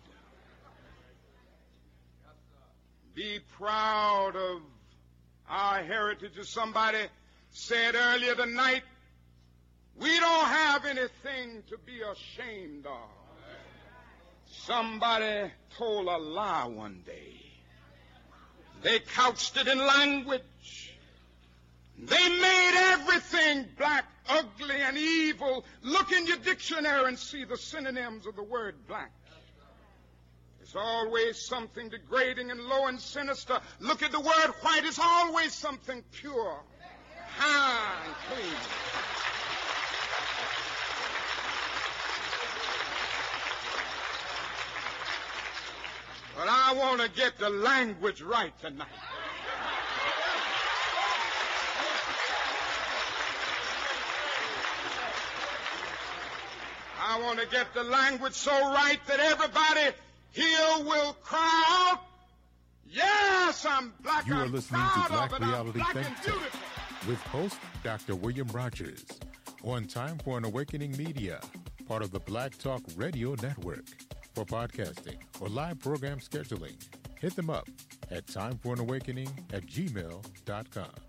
Be proud of our heritage. As somebody said earlier tonight, we don't have anything to be ashamed of. Somebody told a lie one day. They couched it in language. They made everything black, ugly, and evil. Look in your dictionary and see the synonyms of the word black. There's always something degrading and low and sinister. Look at the word white. It's always something pure, high, and clean. But I want to get the language right tonight. I want to get the language so right that everybody here will cry out, yes, I'm black. You are listening to Black Reality Think Tank with host Dr. William Rogers on Time for an Awakening Media, part of the Black Talk Radio Network. For podcasting or live program scheduling, hit them up at timeforanawakening@gmail.com.